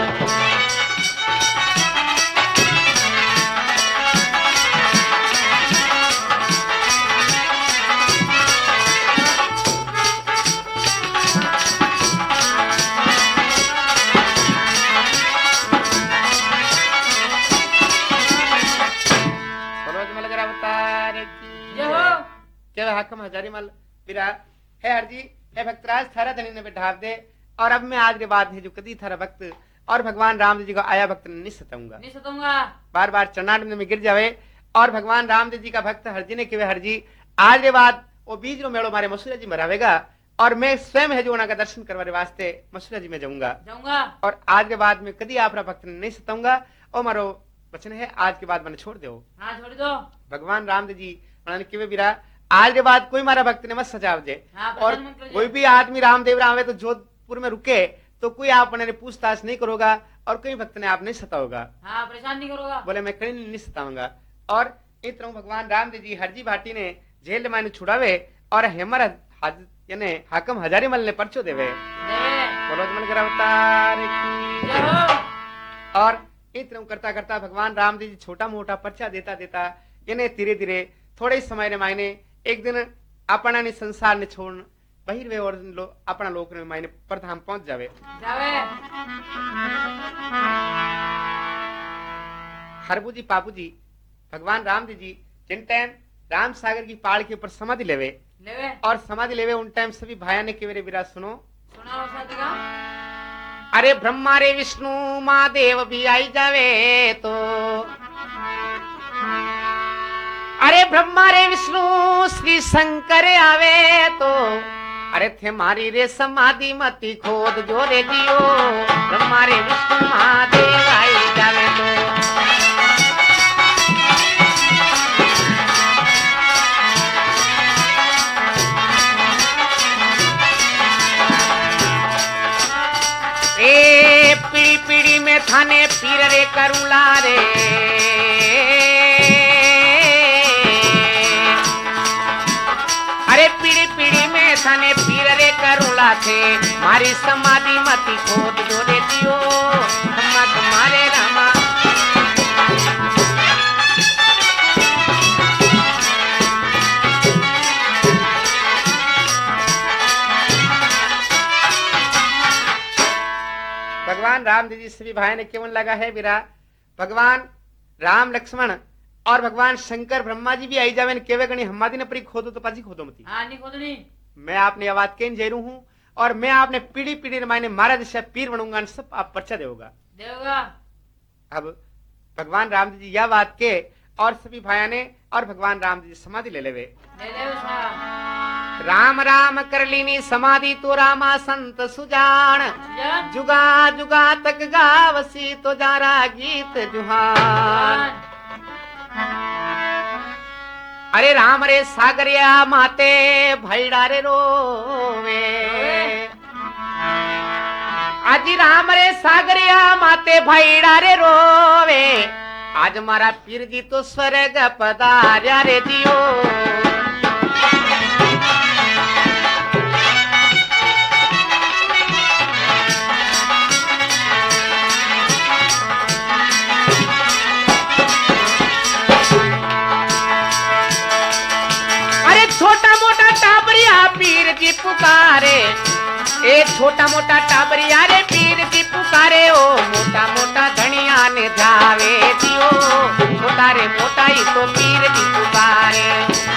हाकम हजारी मल बिरा है हरजी है भक्तराज थारा धनी ने बैठा दे और अब मैं आज के बाद है जो कदी थारा भक्त और भगवान राम जी को आया भक्त नहीं सताऊंगा नहीं सताऊंगा बार बार चरणाट में गिर जावे और भगवान राम जी का भक्त हरजी ने कहे हरजी आज के बाद वो बीज रो मेड़ो मारे मसूरा जी मरावेगा और मैं स्वयं है जो उनका दर्शन करवाने वास्ते मसूरा जी में जाऊंगा जाऊंगा और आज के बाद में कदी आप भक्त नहीं सताऊंगा और मारो वचन है आज के बाद मैंने छोड़ दो। हाँ छोड़ दो। भगवान राम जी उन्होंने कहे बिरा आज के बाद कोई मारा भक्त ने मत सजाव दे। हाँ, और कोई भी आदमी रामदेव राम तो जोधपुर में रुके तो कोई आप ने पूछताछ नहीं करोगा और कोई भक्त ने आप नहीं सताओगा। हाँ, परेशान नहीं करोगा। बोले मैं कहीं नहीं सताऊंगा और इस तरह भगवान रामदेव जी हरजी भाटी ने जेल में छुड़ावे और हेमर यानी हाकम हजारी मल ने पर्चो देवे और इस तरह करता करता भगवान रामदेव जी छोटा मोटा पर्चा देता देता यानी धीरे धीरे थोड़े समय ने मायने एक दिन अपना ने संसार ने छोड़ बहिर्वे और लो, अपना लोक ने मायने प्रधाम पहुंच जावे जावे। हरबू जी पापू जी भगवान रामदेव जी जिन टाइम राम सागर की पहाड़ के ऊपर समाधि लेवे लेवे और समाधि लेवे उन टाइम सभी भाया ने केवरे विराज सुनो सुनाओ साथिका। अरे ब्रह्मा रे विष्णु महादेव भी आई जावे तो अरे ब्रह्मा रे विष्णु श्री शंकर आवे तो अरे थे मारी रे समाधि मती खोद जो रे जियो ब्रह्मा रे विष्णु महादेव आई जावे तो ए पीड़ी पीड़ी में थाने पीर रे करुला रे अरे पीड़ी पीड़ी में थाने पीर रे बोला थे मारी समाधि मती खोद दो रे जियो मत मारे रामा। भगवान राम जी सभी भाई ने केवन लगा है बिरा भगवान राम लक्ष्मण और भगवान शंकर ब्रह्मा जी भी आई जावे ने केवे गणी हमादी ने परी खोदो तो पाजी खोदो मती। हाँ नहीं खोदनी। मैं आपने आवाज केन जेरू हूँ और मैं आपने पीढ़ी पीढ़ी मायने मारा जैसा पीर बनूंगा सब आप पर्चा देगा देगा। अब भगवान राम जी यह बात के और सभी भाइयों ने और भगवान राम जी समाधि ले लेवे ले ले उसका। राम राम कर लीनी समाधि तो रामा संत सुजान जा। जुगा जुगा तक गावसी तो जारा गीत जुहान। अरे राम रे सागरिया माते भैड़ा रे रोवे आज राम रे सागरिया माते भैड़ा रे रोवे आज मारा पीर जी तो स्वर्ग पधार्या रे जियो। छोटा मोटा टाबरिया पीर जी पुकारे ए छोटा मोटा टाबरिया रे पीर जी पुकारे ओ मोटा मोटा धनिया ने जावे जियो छोटा रे मोटा ही तो पीर जी पुकारे।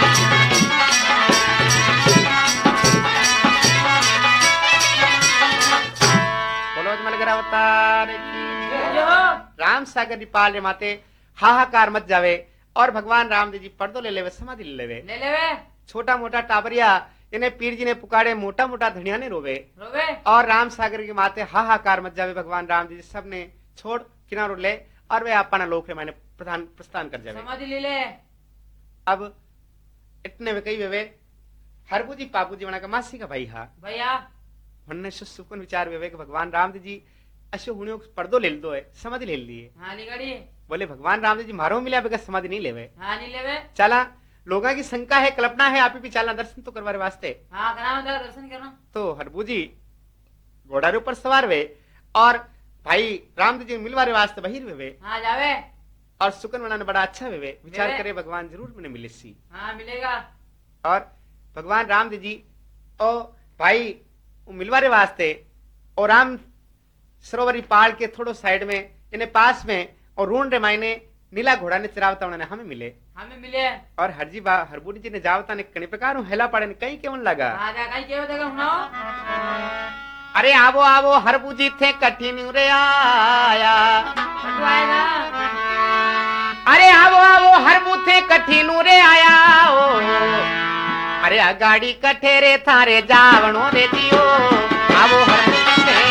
बोलो मलगरा अवतार की राम सागर जी पाल रे माते हाहाकार मत जावे और भगवान राम जी पर्दो ले लेवे समाधि ले लेवे ले लेवे। छोटा मोटा टाबरिया इन्हें पीर जी ने पुकारे मोटा मोटा धनिया ने रोवे रोवे और राम सागर की माते हाहाकार मच जावे भगवान राम जी सब ने छोड़ किनारो ले और वे अपना लोक रे माने प्रधान प्रस्थान कर जावे समाधि ले ले। अब इतने में कई वे हरबू जी पापू जी वना का मासी का भाई हा भैया हमने सुकून विचार वे कि भगवान राम जी अशो हुनियो पर्दो ले दो है समाधि ले लिए। हाँ लिगड़ी बोले भगवान राम जी मारो मिला बगैर समाधि नहीं लेवे। हाँ नहीं लेवे। चला लोगों की शंका है कल्पना है आप ही भी चलना दर्शन तो करवाने वास्ते। हाँ करा दर्शन करना। तो हरबू जी घोड़ा ऊपर सवार वे और भाई राम जी मिलवारे वास्ते बहिर वे हाँ जावे और सुकन बनाने बड़ा अच्छा वे विचार करे भगवान जरूर मैंने मिले सी। हाँ मिलेगा। और भगवान राम जी और भाई मिलवारे वास्ते और राम सरोवरी पहाड़ के थोड़ो साइड में इन्हें पास में और रून रे मायने नीला घोड़ा ने चरावता उन्होंने हमें मिले हमें मिले और हरजी बा हरबूरी जी ने जावता ने कई प्रकार हेला पाड़े ने कई केवन लगा। हाँ जा कहीं केव देगा सुनाओ। अरे आवो आवो हरबू जी थे कठिन रे आया आएगा। अरे आवो आवो हरबू थे कठिन रे आया ओ अरे गाड़ी कठेरे थारे जावणो रे जियो आवो हरबू जी थे।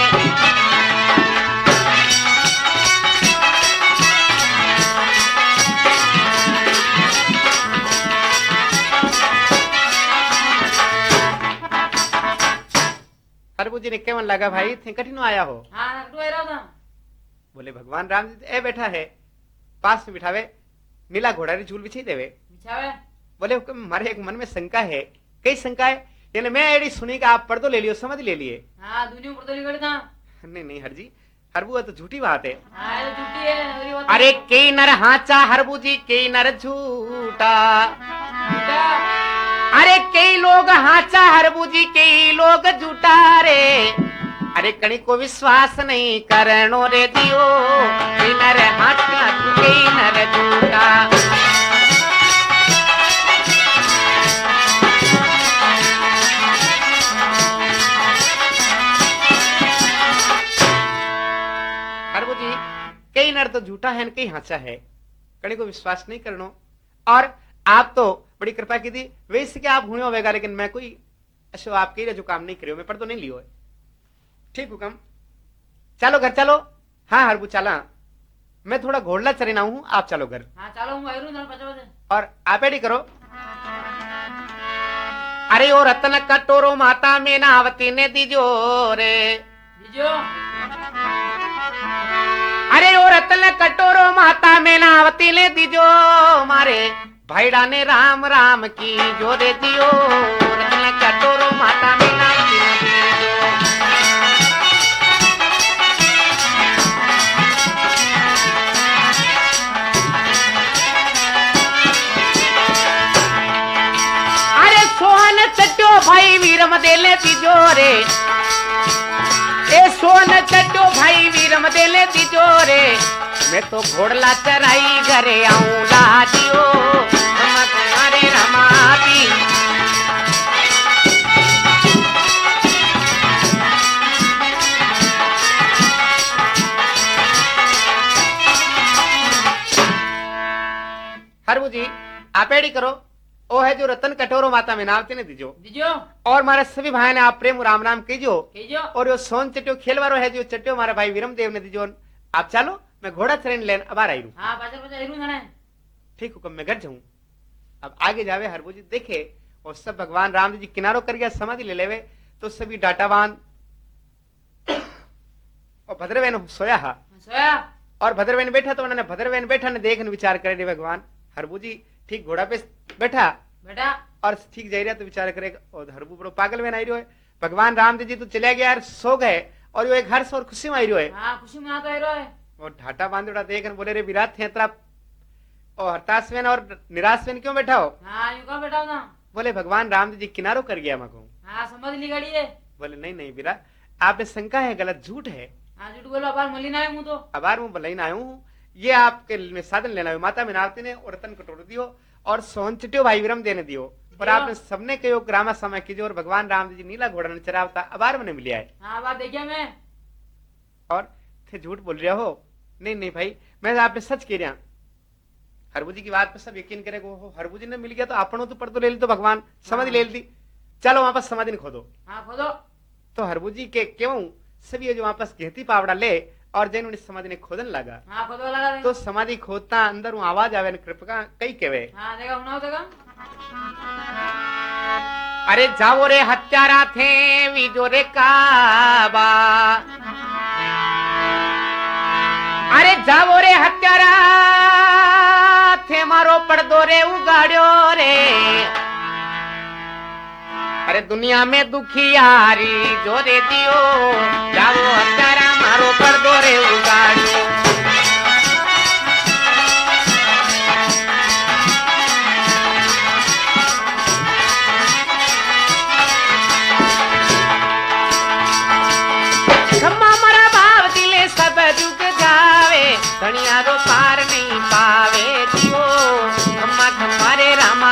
हरबू जी ने केवन लगा भाई थे कठिनो आया हो। हाँ रहा था। बोले भगवान राम जी ए बैठा है पास में बिठावे नीला घोड़ा री झूल बिछाई देवे बिछावे। बोले हमारे एक मन में शंका है कई शंका है यानी मैं एडी सुनी का आप पर्दो ले लियो समझ ले लिए। हाँ दुनिया पर्दो ले था। नहीं नहीं हरजी हरबू तो झूठी बात है। हाँ ये झूठी है। अरे कई नर हाचा हरबू जी कई नर झूठा अरे कई लोग हाचा हरबू जी कई लोग झूठा रे अरे कणी को विश्वास नहीं करनो रे दियो कई नर हाचा कई नर झूठा। हरबू जी कई नर तो झूठा है कई हाचा है कणी को विश्वास नहीं करनो और आप तो बड़ी कृपा की थी वैसे क्या आप हुए होगा लेकिन मैं कोई अशो आपके लिए जो काम नहीं करियो मैं पर तो नहीं लियो है। ठीक हुक्म चलो घर चलो। हाँ हरबू चला मैं थोड़ा घोड़ला चरेना हूँ आप चलो घर। हाँ चलो और आप एडी करो। अरे ओ रतन कटोरो माता में नावती ने दीजो रे दीजो। अरे ओ रतन कटोरो माता में नावती ने दीजो मारे भाईड़ा ने राम राम की जो रे दियो रतन कटोरो माता में नावती ने दीजो। चट्टो भाई वीरम देले तिजोरे ए सोन चट्टो भाई वीरम देले तिजोरे मैं तो घोड़ला चराई घरे आऊं लाजियो हम तुम्हारे रमाती हरबू जी आप एडी करो ओ है जो रतन कटोरो माता में नावते ने दीजो दीजो और मारे सभी भाई ने आप प्रेम राम राम कीजो कीजो और यो सोन चट्टो खेलवारो है जो चट्टो मारे भाई वीरम देव ने दीजो आप चलो मैं घोड़ा चरण लेन अब आ रही हूँ हाँ बाजार बाजार हरू जाने ठीक हुक्म मैं घर जाऊं अब आगे जावे हरबू जी देखे और सब भगवान राम जी किनारो कर गया समाधि ले लेवे तो सभी डाटावान और भद्रवेन सोया हा सोया और भद्रवेन बैठा तो उन्होंने भद्रवेन बैठा ने देख विचार करे भगवान हरबू जी ठीक घोड़ा पे बैठा बेटा और ठीक जा रहा तो विचार करे और हरबू बड़ो पागल में आई रहो है भगवान राम जी तो चले गया यार सो गए और यो एक हर्ष और खुशी में आई रहो है हाँ खुशी में आता है और ढाटा बांधोड़ा देख बोले रे विराट थे इतना और हताशवेन और निराशवेन क्यों बैठा हो हाँ यू कहाँ बैठा था बोले भगवान राम जी किनारो कर गया मैं कहूँ हाँ समझ ली गाड़ी है बोले नहीं नहीं विराट आपने शंका है गलत झूठ है हाँ झूठ बोलो अबार मली ना है मुँह तो अबार मैं बलई आया हूँ ये आपके में साधन लेना है माता में नावती ने और रतन कटोर दियो और सोहन चिट्यो भाई विरम देने दियो और आपने सबने कहो ग्रामा समय कीजिए और भगवान राम जी नीला घोड़ा ने चरावता अबार मैंने मिलिया है हाँ बात देखिए मैं और थे झूठ बोल रहा हो नहीं नहीं भाई मैं आपने सच कह रहा हरबू जी की बात पे सब यकीन करे को हरबू जी ने मिल गया तो आपनो तो पर्दो ले ली तो भगवान समाधि ले ली चलो वहां पर समाधि खोदो हाँ खोदो तो हरबू जी के क्यों सब ये जो वापस घेती पावड़ा ले और जैन उन्हें समाधि ने खोदन लगा हाँ खोदो लगा तो समाधि खोदता अंदर वो आवाज आवे कृपका कई केवे हाँ देखा सुनाओ देखा अरे जाओ रे हत्यारा थे वीजो रे काबा अरे जाओ रे हत्यारा थे मारो पर्दो रे उगाड़ो रे अरे दुनिया में दुखियारी जो रे दियो जाओ हत्यारा मारो पर्दो रे उगाड़ो धनिया रो पार नहीं पावे दियो अम्मा तुम्हारे रामा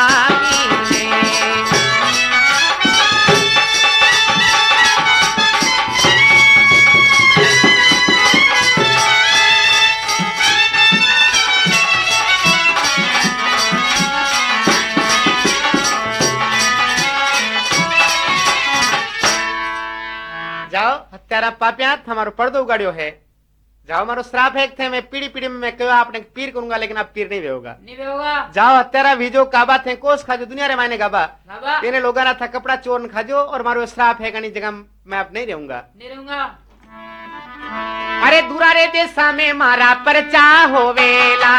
जाओ हत्यारा पापिया हमारो पर्दो उगाड़ियो है जाओ मारो श्राप है थे मैं पीढ़ी पीढ़ी में मैं कहो आपने पीर करूंगा लेकिन आप पीर नहीं वेहोगा नहीं वेहोगा जाओ हत्यारा भीजो काबा थे कोस खाजो दुनिया रे मायने गाबा गाबा तेने लोगा ना था कपड़ा चोर न खाजो और मारो श्राप है कहीं जगह मैं अब नहीं रहूंगा नहीं रहूंगा अरे दूरा रे देशा में मारा परचा होवेला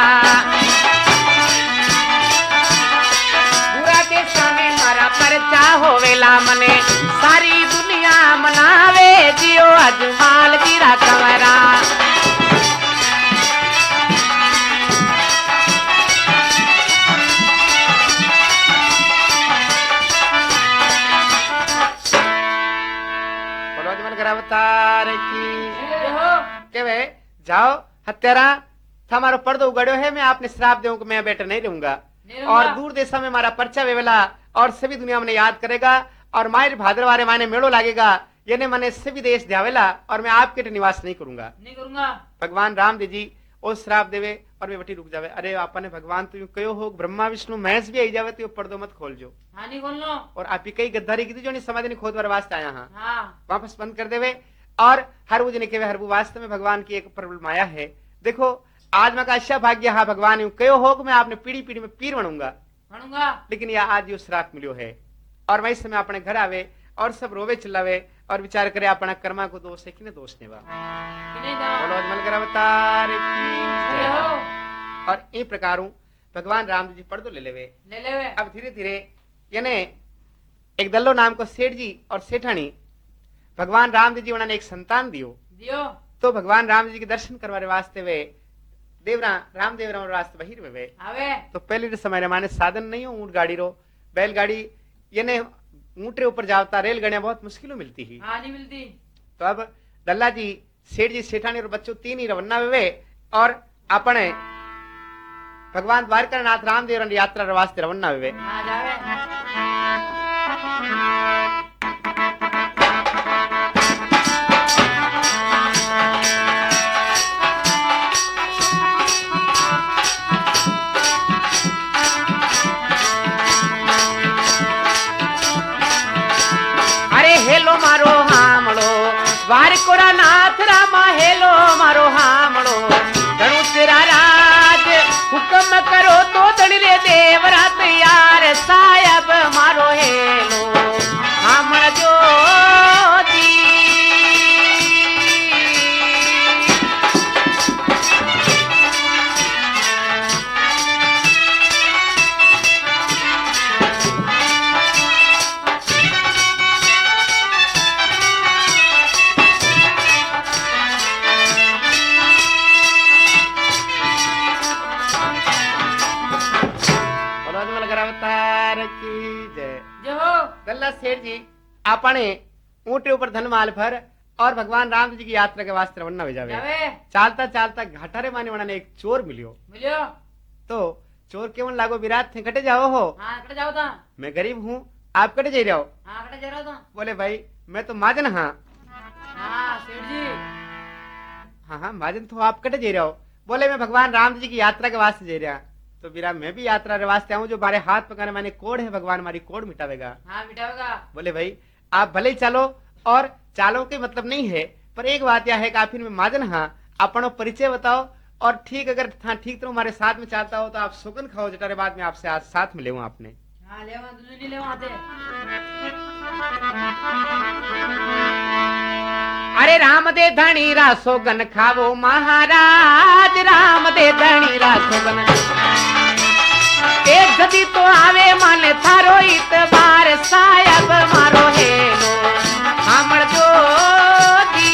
दूरा देशा में मारा परचा होवेला मने सारी दुनिया मनावे जियो अजमाल गिरा कमरा अवतार की के वे जाओ हत्यारा हमारो पर्दो उगड़ो है मैं आपने श्राप दूं कि मैं बेटा नहीं रहूंगा और दूर देशा में मारा पर्चा वेवेला और सभी दुनिया में याद करेगा और मायर भाद्रवारे माने मेड़ो लागेगा ये ने मने सभी देश जावेला और मैं आपके निवास नहीं करूंगा नहीं करूंगा भगवान राम जी ओ श्राप देवे और वे वटी रुक जावे अरे आपने भगवान तू कयो हो ब्रह्मा विष्णु महेश भी आई जावे तो पर्दो मत खोल जो हाँ नहीं खोल लो और आप ही कई गद्दारी की जो नहीं समाधि ने खोद बार वास्ते आया हाँ हाँ वापस बंद कर देवे और हरबू जी ने कहे हरबू वास्तव में भगवान की एक प्रबल माया है देखो आज मैं का अच्छा भाग्य हाँ भगवान यूं कयो हो कि मैं आपने पीढ़ी पीढ़ी में पीर बनूंगा बनूंगा लेकिन यह आज यो श्राप मिलो है और वही समय अपने घर आवे और सब रोवे चिल्लावे और विचार करे अपना कर्मा को दोष है कि नहीं दोष नेवा बोलो अजमल कर अवतार की और इन प्रकार भगवान राम जी पर्दो ले लेवे ले लेवे अब धीरे धीरे यानी एक दल्लो नाम को सेठ जी और सेठानी भगवान राम जी उन्होंने एक संतान दियो दियो तो भगवान राम जी के दर्शन करवाने वास्ते वे देवरा राम देवरा वास्ते बहिर वे आवे तो पहले समय माने साधन नहीं हो ऊंट गाड़ी रो बैलगाड़ी यानी ऊंटे ऊपर जावता रेलगाड़ियां बहुत मुश्किलों मिलती ही। हाँ नहीं मिलती। तो अब दल्ला जी सेठ जी सेठानी और बच्चों तीन ही रवन्ना वे और अपने भगवान द्वारका नाथ रामदेव यात्रा वास्ते रवन्ना वे। हाँ जावे। अरे हेलो मारो हामड़ो वारकोरा नाथ रामा हेलो मारो हामड़ो धनु तेरा राज हुक्म करो तो दड़िले देवरा तैयार साहब मारो हेलो हामड़ जो दी। अवतार की जय। जय हो। दल्ला सेठ जी आपने ऊंटे ऊपर धन माल भर और भगवान राम जी की यात्रा के वास्ते रवन्ना भेजावे। जावे। चालता चालता घाटारे माने वाला ने एक चोर मिलियो। मिलियो। तो चोर केवन लागो विराट थे कटे जाओ हो। हाँ कटे जाओ था। मैं गरीब हूँ आप कटे जा रहे हो। हाँ कटे जा रहा था। बोले भाई मैं तो महाजन हाँ। हाँ सेठ जी। हाँ हाँ महाजन तो आप कटे जा रहे हो। बोले मैं भगवान राम जी की यात्रा के वास्ते जा रहा। तो बीरा मैं भी यात्रा के वास्ते आऊँ जो बारे हाथ पकाने माने कोड है भगवान हमारी कोड मिटावेगा। हाँ मिटावेगा। बोले भाई आप भले ही चलो और चालों के मतलब नहीं है पर एक बात यह है कि आखिर में महाजन हाँ अपनो परिचय बताओ और ठीक अगर हाँ ठीक तो हमारे साथ में चाहता हो तो आप सुगन खाओ जटारे बाद में आपसे आज साथ में ले आपने। हाँ ले नहीं ले आते। अरे राम दे धनी रा सोगन खावो महाराज राम दे धनी रा सोगन एक जदी तो आवे माने थारो इतबार साहब मारो हेलो हमर जो दी।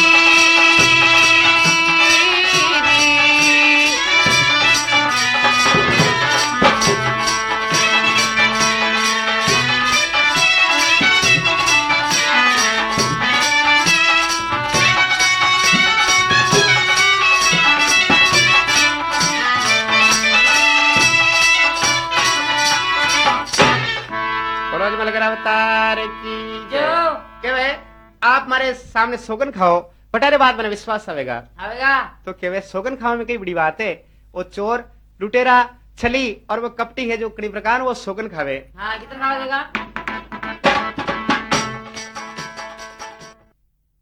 अवतार की जय। के वे आप हमारे सामने सोगन खाओ बटारे बाद मैंने विश्वास आवेगा। आवेगा। तो के वे सोगन खाओ में कई बड़ी बात है। वो चोर लुटेरा छली और वो कपटी है जो कई प्रकार वो सोगन खावे। हाँ कितना खावा देगा।